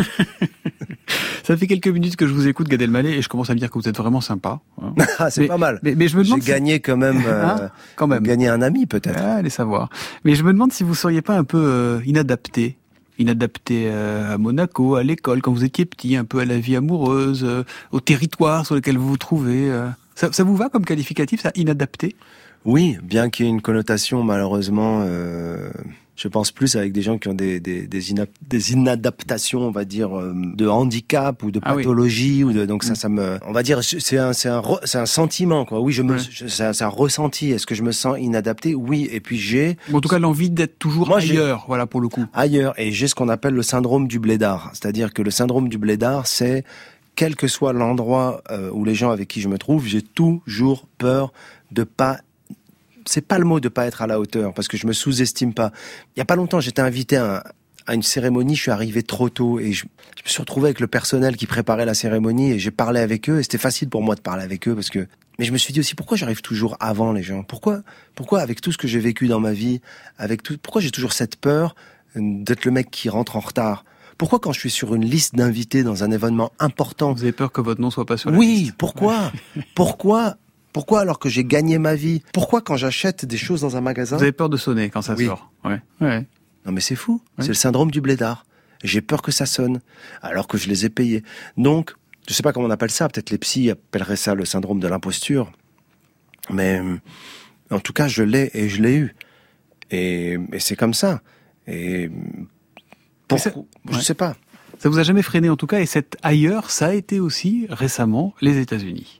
Ça fait quelques minutes que je vous écoute, Gad Elmaleh, et je commence à me dire que vous êtes vraiment sympa. Hein. C'est pas mal. Mais je me demande j'ai gagné quand même, quand même. Gagné un ami peut-être. Allez savoir. Mais je me demande si vous seriez pas un peu inadapté à Monaco, à l'école quand vous étiez petit, un peu à la vie amoureuse, au territoire sur lequel vous vous trouvez. Ça vous va comme qualificatif, ça, inadapté? Oui, bien qu'il y ait une connotation malheureusement, je pense plus avec des gens qui ont des inadaptations, on va dire, de handicap ou de pathologie ou de, donc ça me, on va dire, c'est un sentiment, quoi. Oui, c'est un ressenti. Est-ce que je me sens inadapté? Oui. Et puis en tout cas, l'envie d'être toujours ailleurs, voilà, pour le coup. Ailleurs. Et j'ai ce qu'on appelle le syndrome du blédard. C'est-à-dire que le syndrome du blédard, c'est, quel que soit l'endroit où les gens avec qui je me trouve, j'ai toujours peur de pas... C'est pas le mot de pas être à la hauteur, parce que je me sous-estime pas. Il y a pas longtemps, j'étais invité à une cérémonie, je suis arrivé trop tôt, et je me suis retrouvé avec le personnel qui préparait la cérémonie, et j'ai parlé avec eux, et c'était facile pour moi de parler avec eux, mais je me suis dit aussi, pourquoi j'arrive toujours avant les gens? Pourquoi, avec tout ce que j'ai vécu dans ma vie, pourquoi j'ai toujours cette peur d'être le mec qui rentre en retard? Pourquoi quand je suis sur une liste d'invités dans un événement important... Vous avez peur que votre nom soit pas sur la liste? Oui, pourquoi? Pourquoi alors que j'ai gagné ma vie? Pourquoi quand j'achète des choses dans un magasin... Vous avez peur de sonner quand ça sort? Ouais. Non mais c'est fou, c'est le syndrome du blédard. J'ai peur que ça sonne, alors que je les ai payés. Donc, je sais pas comment on appelle ça, peut-être les psys appelleraient ça le syndrome de l'imposture. Mais en tout cas, je l'ai et je l'ai eu. Et c'est comme ça. Et je sais pas. Ça vous a jamais freiné en tout cas, et cet ailleurs, ça a été aussi récemment les États-Unis.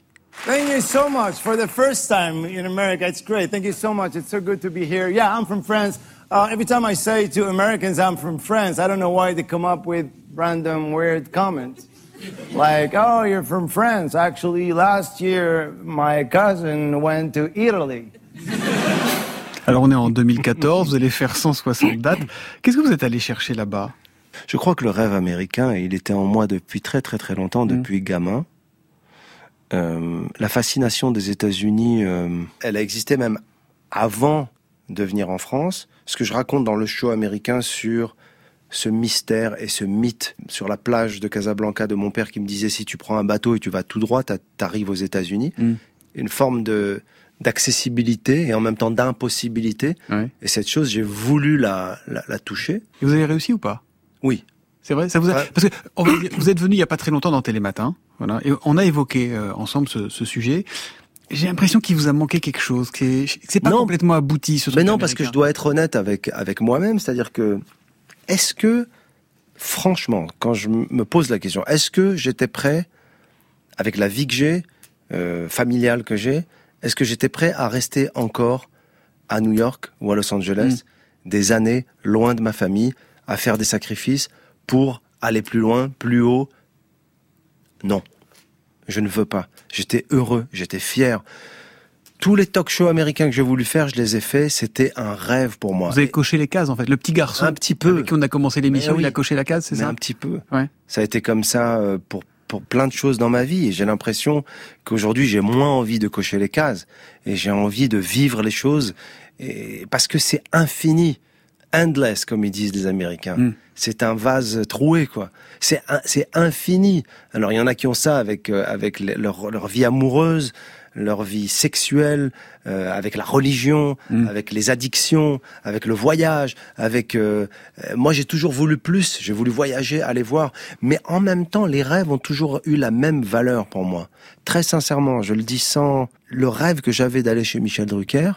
Thank you so much for the first time in America. It's great. Thank you so much. It's so good to be here. Yeah, I'm from France. Every time I say to Americans I'm from France, I don't know why they come up with random weird comments. Like, oh, you're from France. Actually, last year, my cousin went to Italy. Alors, on est en 2014, vous allez faire 160 dates. Qu'est-ce que vous êtes allé chercher là-bas ? Je crois que le rêve américain, il était en moi depuis très très très longtemps, depuis gamin. La fascination des États-Unis, elle a existé même avant de venir en France. Ce que je raconte dans le show américain sur ce mystère et ce mythe sur la plage de Casablanca de mon père qui me disait si tu prends un bateau et tu vas tout droit, t'arrives aux États-Unis. Une forme d'accessibilité et en même temps d'impossibilité. Ouais. Et cette chose, j'ai voulu la toucher. Et vous avez réussi ou pas ? Oui. C'est vrai, ça vous a... Parce que vous êtes venu il y a pas très longtemps dans Télématin, voilà, et on a évoqué ensemble ce sujet. J'ai l'impression qu'il vous a manqué quelque chose, que c'est pas complètement abouti. Ce truc mais non, américain. Parce que je dois être honnête avec moi-même, c'est-à-dire que est-ce que, franchement, quand je me pose la question, est-ce que j'étais prêt, avec la vie que j'ai, familiale que j'ai, est-ce que j'étais prêt à rester encore à New York ou à Los Angeles des années loin de ma famille, à faire des sacrifices pour aller plus loin, plus haut? Non. Je ne veux pas. J'étais heureux, j'étais fier. Tous les talk-shows américains que j'ai voulu faire, je les ai faits. C'était un rêve pour moi. Vous avez coché les cases, en fait. Le petit garçon un petit peu. Avec qui on a commencé l'émission, il a coché la case, c'est ça ? Un petit peu. Ouais. Ça a été comme ça pour plein de choses dans ma vie. Et j'ai l'impression qu'aujourd'hui, j'ai moins envie de cocher les cases. Et j'ai envie de vivre les choses. Parce que c'est infini. Endless, comme ils disent les Américains. C'est un vase troué, quoi. C'est infini. Alors, il y en a qui ont ça avec leur vie amoureuse, leur vie sexuelle, avec la religion, avec les addictions, avec le voyage, moi, j'ai toujours voulu plus. J'ai voulu voyager, aller voir. Mais en même temps, les rêves ont toujours eu la même valeur pour moi. Très sincèrement, je le dis sans... Le rêve que j'avais d'aller chez Michel Drucker,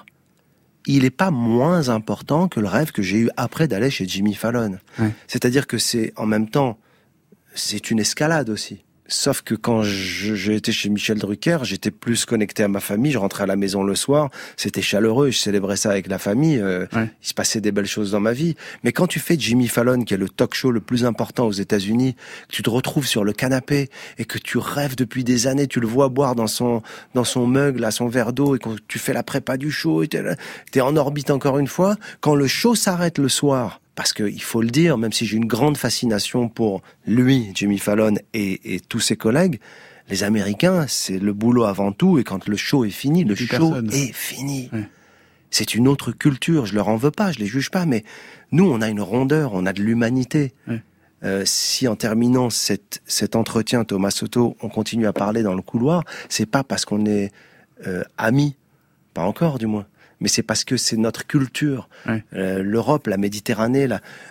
il n'est pas moins important que le rêve que j'ai eu après d'aller chez Jimmy Fallon. Ouais. C'est-à-dire que c'est, en même temps, c'est une escalade aussi. Sauf que quand j'ai été chez Michel Drucker, j'étais plus connecté à ma famille, je rentrais à la maison le soir, c'était chaleureux, je célébrais ça avec la famille, il se passait des belles choses dans ma vie. Mais quand tu fais Jimmy Fallon, qui est le talk show le plus important aux États-Unis, que tu te retrouves sur le canapé et que tu rêves depuis des années, tu le vois boire dans son mug, là, son verre d'eau, et quand tu fais la prépa du show, et t'es en orbite encore une fois, quand le show s'arrête le soir, parce que il faut le dire, même si j'ai une grande fascination pour lui, Jimmy Fallon, et tous ses collègues, les Américains, c'est le boulot avant tout, et quand le show est fini, le show est fini. Ouais. C'est une autre culture, je leur en veux pas, je les juge pas, mais nous, on a une rondeur, on a de l'humanité. Ouais. Si en terminant cet entretien, Thomas Soto, on continue à parler dans le couloir, c'est pas parce qu'on est amis, pas encore du moins. Mais c'est parce que c'est notre culture. Ouais. L'Europe, la Méditerranée,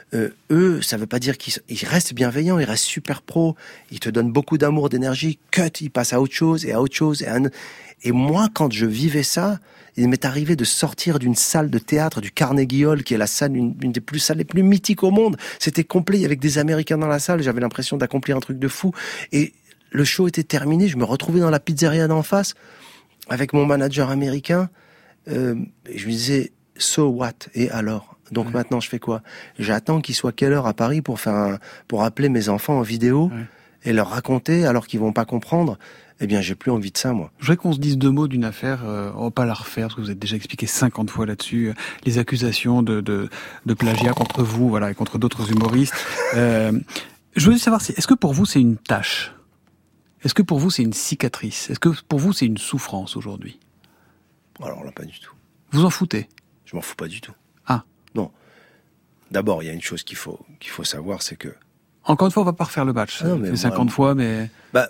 eux, ça veut pas dire qu'ils restent bienveillants, ils restent super pros, ils te donnent beaucoup d'amour, d'énergie, ils passent à autre chose, et à autre chose. Et moi, quand je vivais ça, il m'est arrivé de sortir d'une salle de théâtre du Carnegie Hall, qui est la salle, une des salles les plus mythiques au monde. C'était complet, avec des Américains dans la salle, j'avais l'impression d'accomplir un truc de fou. Et le show était terminé, je me retrouvais dans la pizzeria d'en face, avec mon manager américain, je me disais, so what? Et alors? Donc maintenant, je fais quoi? J'attends qu'il soit quelle heure à Paris pour appeler mes enfants en vidéo et leur raconter alors qu'ils vont pas comprendre? Eh bien, j'ai plus envie de ça, moi. Je voudrais qu'on se dise deux mots d'une affaire, on va pas la refaire, parce que vous avez déjà expliqué 50 fois là-dessus, les accusations de plagiat contre vous, voilà, et contre d'autres humoristes. Je veux savoir, est-ce que pour vous c'est une tâche? Est-ce que pour vous c'est une cicatrice? Est-ce que pour vous c'est une souffrance aujourd'hui? Alors là, pas du tout. Vous en foutez? Je m'en fous pas du tout. Ah. Non. D'abord, il y a une chose qu'il faut savoir, c'est que... Encore une fois, on va pas refaire le match. Ça fait 50 fois, mais...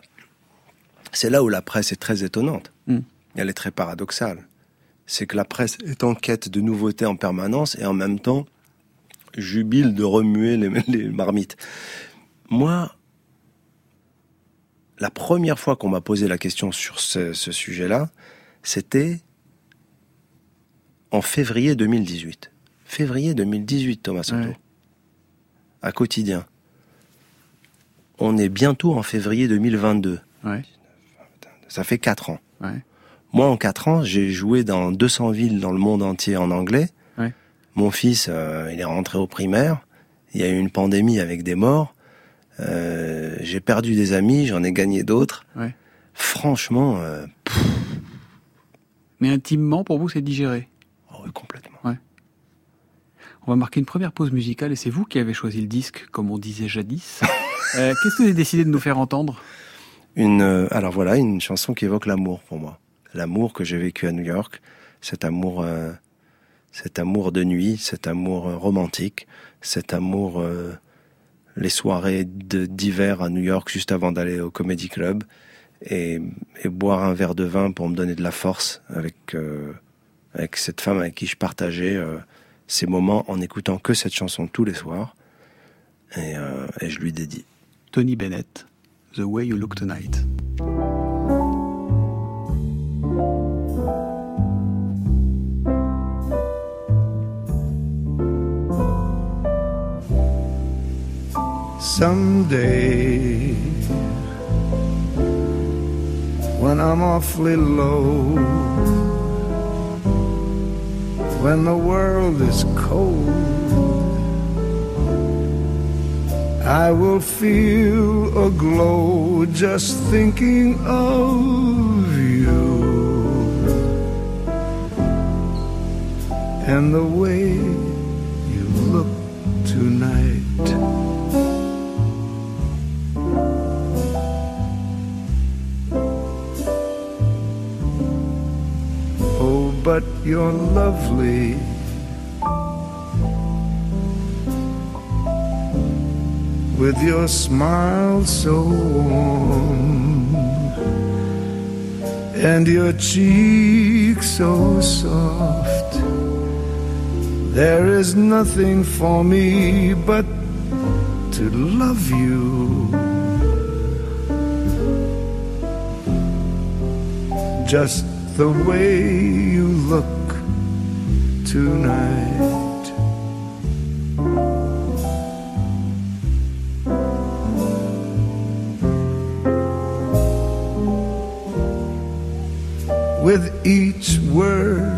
c'est là où la presse est très étonnante. Elle est très paradoxale. C'est que la presse est en quête de nouveautés en permanence et en même temps jubile de remuer les marmites. Moi, la première fois qu'on m'a posé la question sur ce sujet-là, c'était en février 2018. Février 2018, Thomas Soto. Ouais. À Quotidien. On est bientôt en février 2022. Ouais. Ça fait 4 ans. Ouais. Moi, en 4 ans, j'ai joué dans 200 villes dans le monde entier en anglais. Ouais. Mon fils, il est rentré au primaire. Il y a eu une pandémie avec des morts. J'ai perdu des amis, j'en ai gagné d'autres. Ouais. Franchement... Mais intimement, pour vous, c'est digéré? Oh oui, complètement. Ouais. On va marquer une première pause musicale, et c'est vous qui avez choisi le disque, comme on disait jadis. Qu'est-ce que vous avez décidé de nous faire entendre? Alors voilà, une chanson qui évoque l'amour pour moi. L'amour que j'ai vécu à New York, cet amour de nuit, cet amour romantique, cet amour, les soirées d'hiver à New York juste avant d'aller au Comedy Club, et boire un verre de vin pour me donner de la force avec cette femme avec qui je partageais ces moments en écoutant que cette chanson tous les soirs, et je lui dédie. Tony Bennett, The Way You Look Tonight. Someday, when I'm awfully low, when the world is cold, I will feel a glow just thinking of you and the way you look tonight. But you're lovely, with your smile so warm and your cheek so soft. There is nothing for me but to love you, just the way you look tonight. With each word,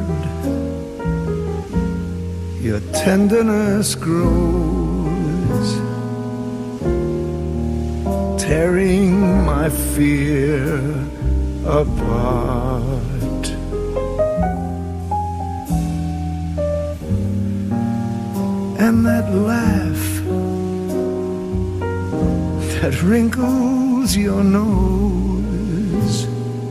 your tenderness grows, tearing my fear apart. And that laugh that wrinkles your nose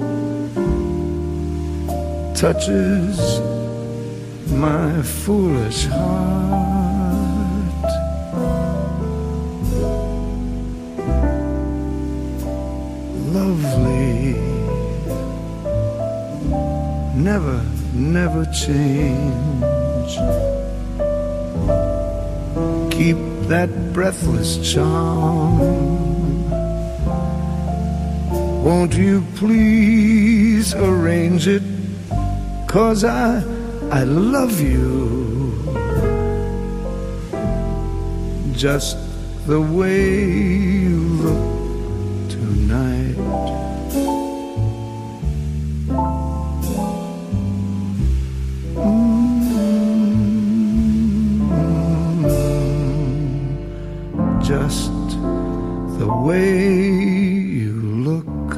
touches my foolish heart. Lovely, never change. Keep that breathless charm. Won't you please arrange it? 'Cause I love you, just the way you look tonight. Just the way you look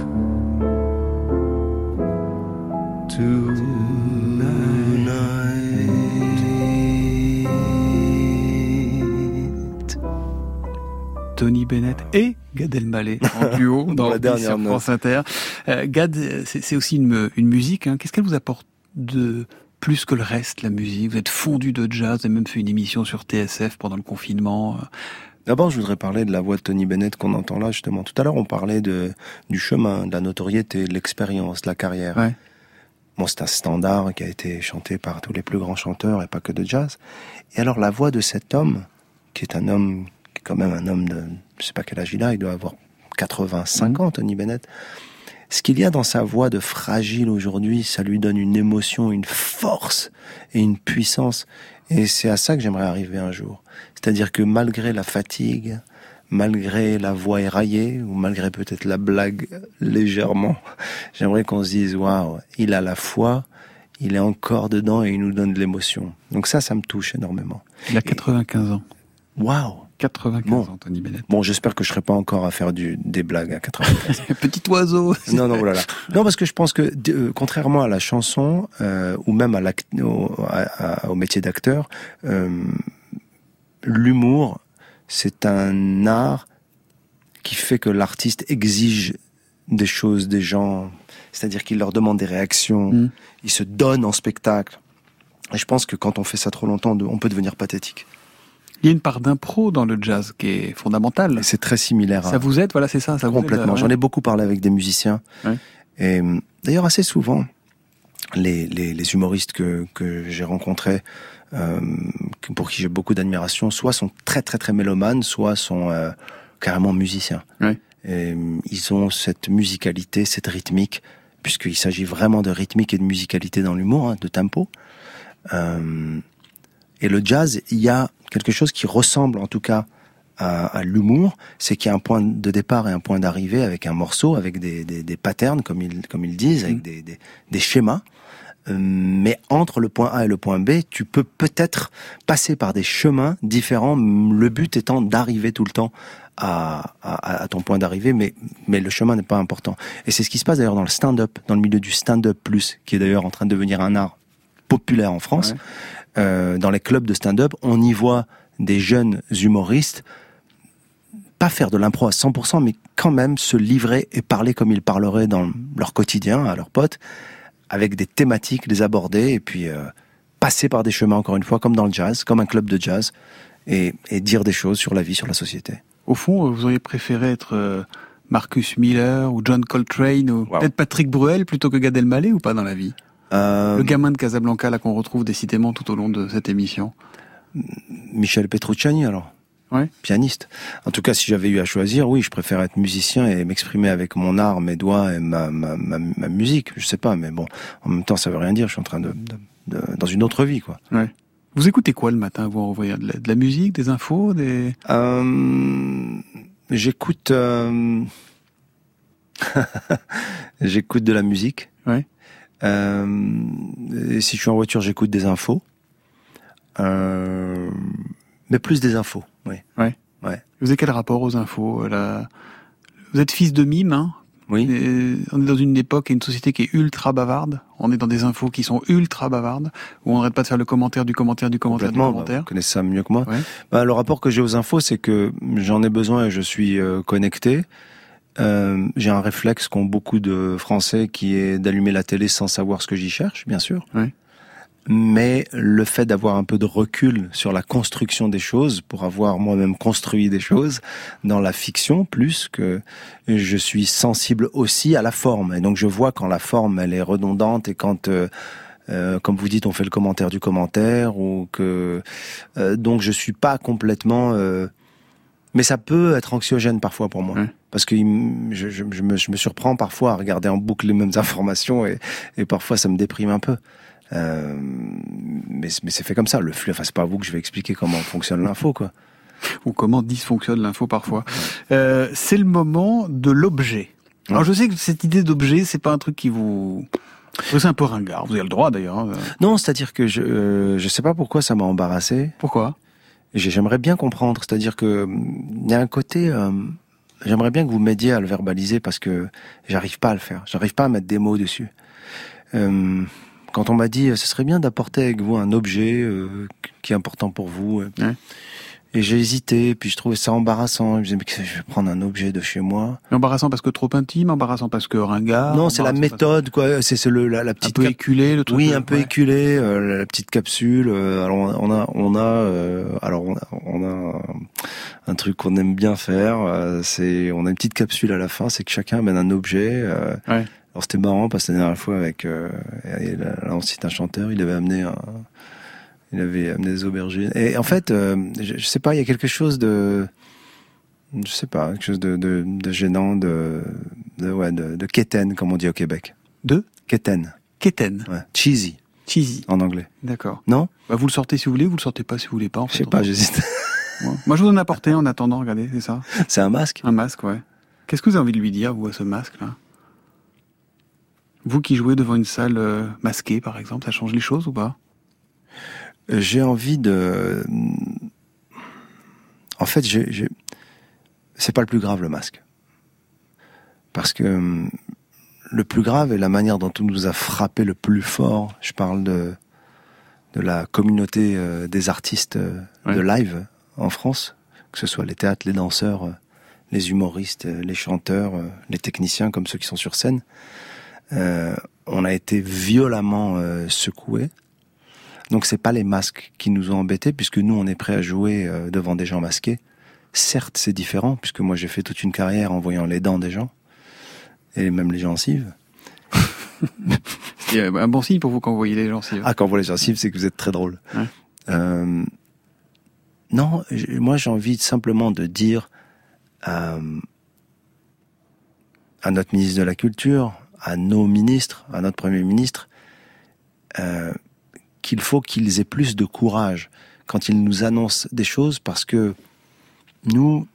tonight. Tony Bennett et Gad Elmaleh en duo dans la dernière sur France Inter. Gad, c'est aussi une musique. Qu'est-ce qu'elle vous apporte de plus que le reste, la musique? Vous êtes fondu de jazz, vous avez même fait une émission sur TSF pendant le confinement. D'abord, je voudrais parler de la voix de Tony Bennett qu'on entend là, justement. Tout à l'heure, on parlait du chemin, de la notoriété, de l'expérience, de la carrière. Ouais. Bon, c'est un standard qui a été chanté par tous les plus grands chanteurs et pas que de jazz. Et alors, la voix de cet homme, qui est quand même un homme de, je sais pas quel âge il doit avoir 85 ans, Tony Bennett. Ce qu'il y a dans sa voix de fragile aujourd'hui, ça lui donne une émotion, une force et une puissance. Et c'est à ça que j'aimerais arriver un jour. C'est-à-dire que malgré la fatigue, malgré la voix éraillée, ou malgré peut-être la blague légèrement, j'aimerais qu'on se dise, waouh, il a la foi, il est encore dedans et il nous donne de l'émotion. Donc ça me touche énormément. Il a 95 ans. Waouh! 95 ans, Tony Bennett. Bon, j'espère que je serai pas encore à faire des blagues à 95 ans. Petit oiseau. Non, voilà. Non, parce que je pense que, contrairement à la chanson, ou même au métier d'acteur, l'humour, c'est un art qui fait que l'artiste exige des choses des gens, c'est-à-dire qu'il leur demande des réactions, il se donne en spectacle. Et je pense que quand on fait ça trop longtemps, on peut devenir pathétique. Il y a une part d'impro dans le jazz qui est fondamentale. C'est très similaire. Ça vous aide, voilà, c'est ça. Complètement. J'en ai beaucoup parlé avec des musiciens. Ouais. Et d'ailleurs, assez souvent, les humoristes que j'ai rencontrés, pour qui j'ai beaucoup d'admiration, soit sont très très très mélomanes, soit sont carrément musiciens. Ouais. Et ils ont cette musicalité, cette rythmique, puisqu'il s'agit vraiment de rythmique et de musicalité dans l'humour, de tempo. Et le jazz, il y a quelque chose qui ressemble en tout cas à l'humour, c'est qu'il y a un point de départ et un point d'arrivée avec un morceau, avec des patterns, comme ils disent, avec des schémas. Mais entre le point A et le point B, tu peux peut-être passer par des chemins différents, le but étant d'arriver tout le temps à ton point d'arrivée, mais le chemin n'est pas important. Et c'est ce qui se passe d'ailleurs dans le stand-up, dans le milieu du stand-up plus, qui est d'ailleurs en train de devenir un art populaire en France. Ouais. Dans les clubs de stand-up, on y voit des jeunes humoristes pas faire de l'impro à 100%, mais quand même se livrer et parler comme ils parleraient dans leur quotidien, à leurs potes, avec des thématiques, les aborder, et puis passer par des chemins, encore une fois, comme dans le jazz, comme un club de jazz, et dire des choses sur la vie, sur la société. Au fond, vous auriez préféré être Marcus Miller, ou John Coltrane, ou peut-être Patrick Bruel, plutôt que Gad Elmaleh, ou pas dans la vie? Le gamin de Casablanca, là, qu'on retrouve décidément tout au long de cette émission. Michel Petrucciani, alors. Ouais. Pianiste. En tout cas, si j'avais eu à choisir, oui, je préfère être musicien et m'exprimer avec mon art, mes doigts et ma musique. Je sais pas, mais bon, en même temps, ça veut rien dire. Je suis en train de dans une autre vie, quoi. Ouais. Vous écoutez quoi le matin? Vous envoyez de la musique, des infos, j'écoute, j'écoute de la musique. Ouais. Et si je suis en voiture, j'écoute des infos. Mais plus des infos, oui. Ouais. Vous avez quel rapport aux infos? Vous êtes fils de mime, hein? Oui. On est dans une époque et une société qui est ultra bavarde. On est dans des infos qui sont ultra bavardes, où on n'arrête pas de faire le commentaire du commentaire du commentaire du commentaire. Vous connaissez ça mieux que moi. Ouais. Le rapport que j'ai aux infos, c'est que j'en ai besoin et je suis connecté. J'ai un réflexe qu'ont beaucoup de Français qui est d'allumer la télé sans savoir ce que j'y cherche, bien sûr. Oui. Mais le fait d'avoir un peu de recul sur la construction des choses, pour avoir moi-même construit des choses dans la fiction, plus que je suis sensible aussi à la forme. Et donc je vois quand la forme elle est redondante et quand comme vous dites, on fait le commentaire du commentaire, ou que donc je suis pas complètement. Mais ça peut être anxiogène parfois pour moi, parce que je me surprends parfois à regarder en boucle les mêmes informations et parfois ça me déprime un peu. Mais c'est fait comme ça, le flux. Enfin, c'est pas à vous que je vais expliquer comment fonctionne l'info, quoi. Ou comment dysfonctionne l'info parfois. C'est le moment de l'objet. Alors je sais que cette idée d'objet, c'est pas un truc qui vous... C'est un peu ringard, vous avez le droit d'ailleurs. Hein. Non, c'est-à-dire que je sais pas pourquoi ça m'a embarrassé. Pourquoi? J'aimerais bien comprendre, c'est-à-dire que il y a un côté... j'aimerais bien que vous m'aidiez à le verbaliser, parce que j'arrive pas à le faire. J'arrive pas à mettre des mots dessus. Quand on m'a dit, ce serait bien d'apporter avec vous un objet qui est important pour vous. Et j'ai hésité, puis je trouvais ça embarrassant. Je me disais, mais je vais prendre un objet de chez moi. Embarrassant parce que trop intime, embararassant parce que ringard. Non, c'est la méthode, quoi. C'est la petite. Un peu éculé, le truc. Oui, un peu éculé, la petite capsule. Alors on a un truc qu'on aime bien faire. On a une petite capsule à la fin. C'est que chacun amène un objet. Alors c'était marrant parce que la dernière fois avec là on cite un chanteur, il avait amené des aubergines. Et en fait, je sais pas, il y a quelque chose de gênant, de quétaine, comme on dit au Québec. De quétaine. Quétaine. Ouais. Cheesy en anglais. D'accord. Non? Vous le sortez si vous voulez, vous le sortez pas si vous voulez pas. En fait, je sais pas, j'hésite. Ouais. Moi, je vous en ai apporté en attendant, regardez, c'est ça. C'est un masque? Un masque, ouais. Qu'est-ce que vous avez envie de lui dire, vous, à ce masque-là? Vous qui jouez devant une salle masquée, par exemple, ça change les choses ou pas? J'ai envie de... En fait, c'est pas le plus grave, le masque. Parce que le plus grave est la manière dont on nous a frappé le plus fort. Je parle de la communauté des artistes de live en France, que ce soit les théâtres, les danseurs, les humoristes, les chanteurs, les techniciens comme ceux qui sont sur scène. On a été violemment secoués. Donc c'est pas les masques qui nous ont embêtés, puisque nous on est prêts à jouer devant des gens masqués. Certes, c'est différent, puisque moi j'ai fait toute une carrière en voyant les dents des gens, et même les gencives. C'est un bon signe pour vous quand vous voyez les gencives. Ah, quand vous voyez les gencives, c'est que vous êtes très drôle. Ouais. Non, moi j'ai envie simplement de dire à notre ministre de la Culture, à nos ministres, à notre Premier ministre, qu'il faut qu'ils aient plus de courage quand ils nous annoncent des choses, parce que nous,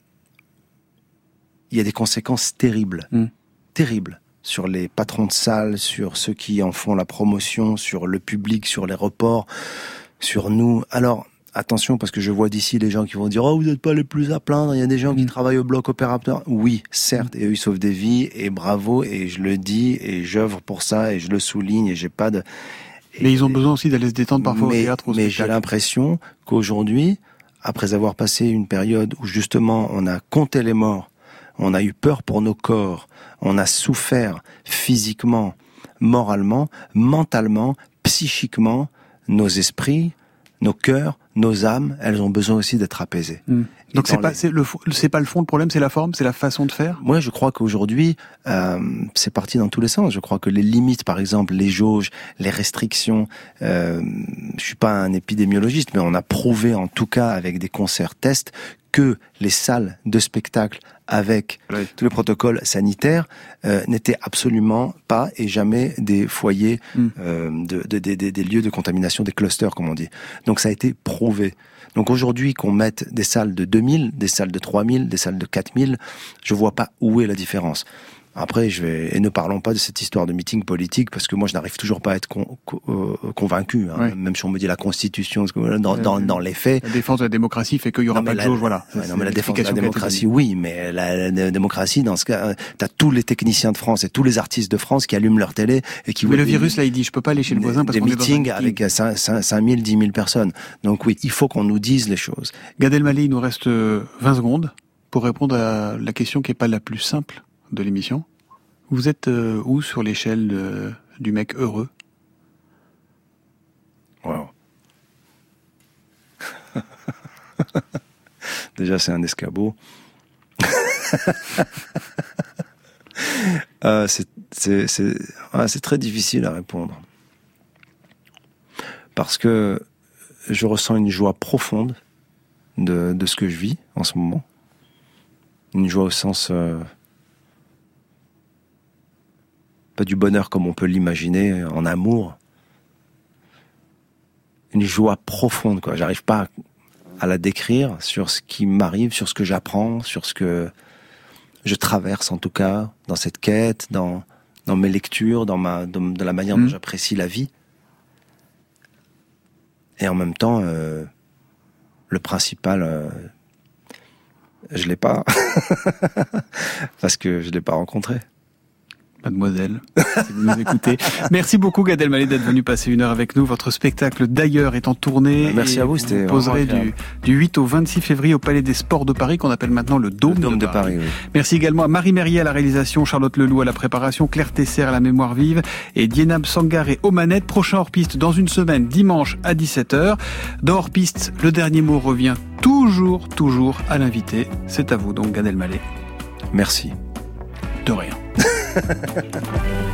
il y a des conséquences terribles, terribles, sur les patrons de salles, sur ceux qui en font la promotion, sur le public, sur les reports, sur nous. Alors, attention, parce que je vois d'ici les gens qui vont dire « Oh, vous n'êtes pas les plus à plaindre, il y a des gens qui travaillent au bloc opératoire. » Oui, certes, et eux, ils sauvent des vies, et bravo, et je le dis, et j'œuvre pour ça, et je le souligne, et j'ai pas de... Mais ils ont besoin aussi d'aller se détendre parfois au théâtre, au spectacle. Mais j'ai l'impression qu'aujourd'hui, après avoir passé une période où justement on a compté les morts, on a eu peur pour nos corps, on a souffert physiquement, moralement, mentalement, psychiquement, nos esprits, nos cœurs, nos âmes, elles ont besoin aussi d'être apaisées. Donc c'est pas le fond le problème, c'est la forme, c'est la façon de faire. Moi, je crois qu'aujourd'hui, c'est parti dans tous les sens. Je crois que les limites, par exemple, les jauges, les restrictions. Je suis pas un épidémiologiste, mais on a prouvé, en tout cas, avec des concerts tests, que les salles de spectacle avec tous les protocoles sanitaires n'étaient absolument pas et jamais des foyers, des lieux de contamination, des clusters, comme on dit. Donc ça a été prouvé. Donc aujourd'hui, qu'on mette des salles de 2000, des salles de 3000, des salles de 4000, je vois pas où est la différence. Après, et ne parlons pas de cette histoire de meeting politique, parce que moi, je n'arrive toujours pas à être convaincu. Hein. Ouais. Même si on me dit la Constitution, dans les faits. La défense de la démocratie fait qu'il y aura pas de jauge, voilà. Non, mais la défense de la démocratie, oui, mais la démocratie, dans ce cas, t'as tous les techniciens de France et tous les artistes de France qui allument leur télé et qui... Mais le virus, là, il dit, je peux pas aller chez le voisin parce qu'on est dans un meeting. Avec 5000, 10 000 personnes. Donc oui, il faut qu'on nous dise les choses. Gad Elmaleh, il nous reste 20 secondes pour répondre à la question qui est pas la plus simple de l'émission. Vous êtes où sur l'échelle du mec heureux? Wow. Déjà, c'est un escabeau. C'est très difficile à répondre. Parce que je ressens une joie profonde de ce que je vis en ce moment. Une joie au sens... pas du bonheur comme on peut l'imaginer en amour. Une joie profonde, quoi. J'arrive pas à la décrire sur ce qui m'arrive, sur ce que j'apprends, sur ce que je traverse en tout cas, dans cette quête, dans mes lectures, dans la manière dont j'apprécie la vie. Et en même temps, le principal, je l'ai pas. Parce que je l'ai pas rencontré. Mademoiselle, si vous nous écoutez. Merci beaucoup Gad Elmaleh d'être venu passer une heure avec nous. Votre spectacle d'ailleurs est en tournée. Merci à vous, c'était poserez du 8 au 26 février au Palais des Sports de Paris, qu'on appelle maintenant le Dôme de Paris. Oui. Merci également à Marie Merrier à la réalisation, Charlotte Leloup à la préparation, Claire Tesser à la mémoire vive et Dienab Sangaré aux manettes. Prochain hors-piste dans une semaine, dimanche à 17h. Dans hors-piste, le dernier mot revient toujours à l'invité. C'est à vous donc Gad Elmaleh. Merci. De rien.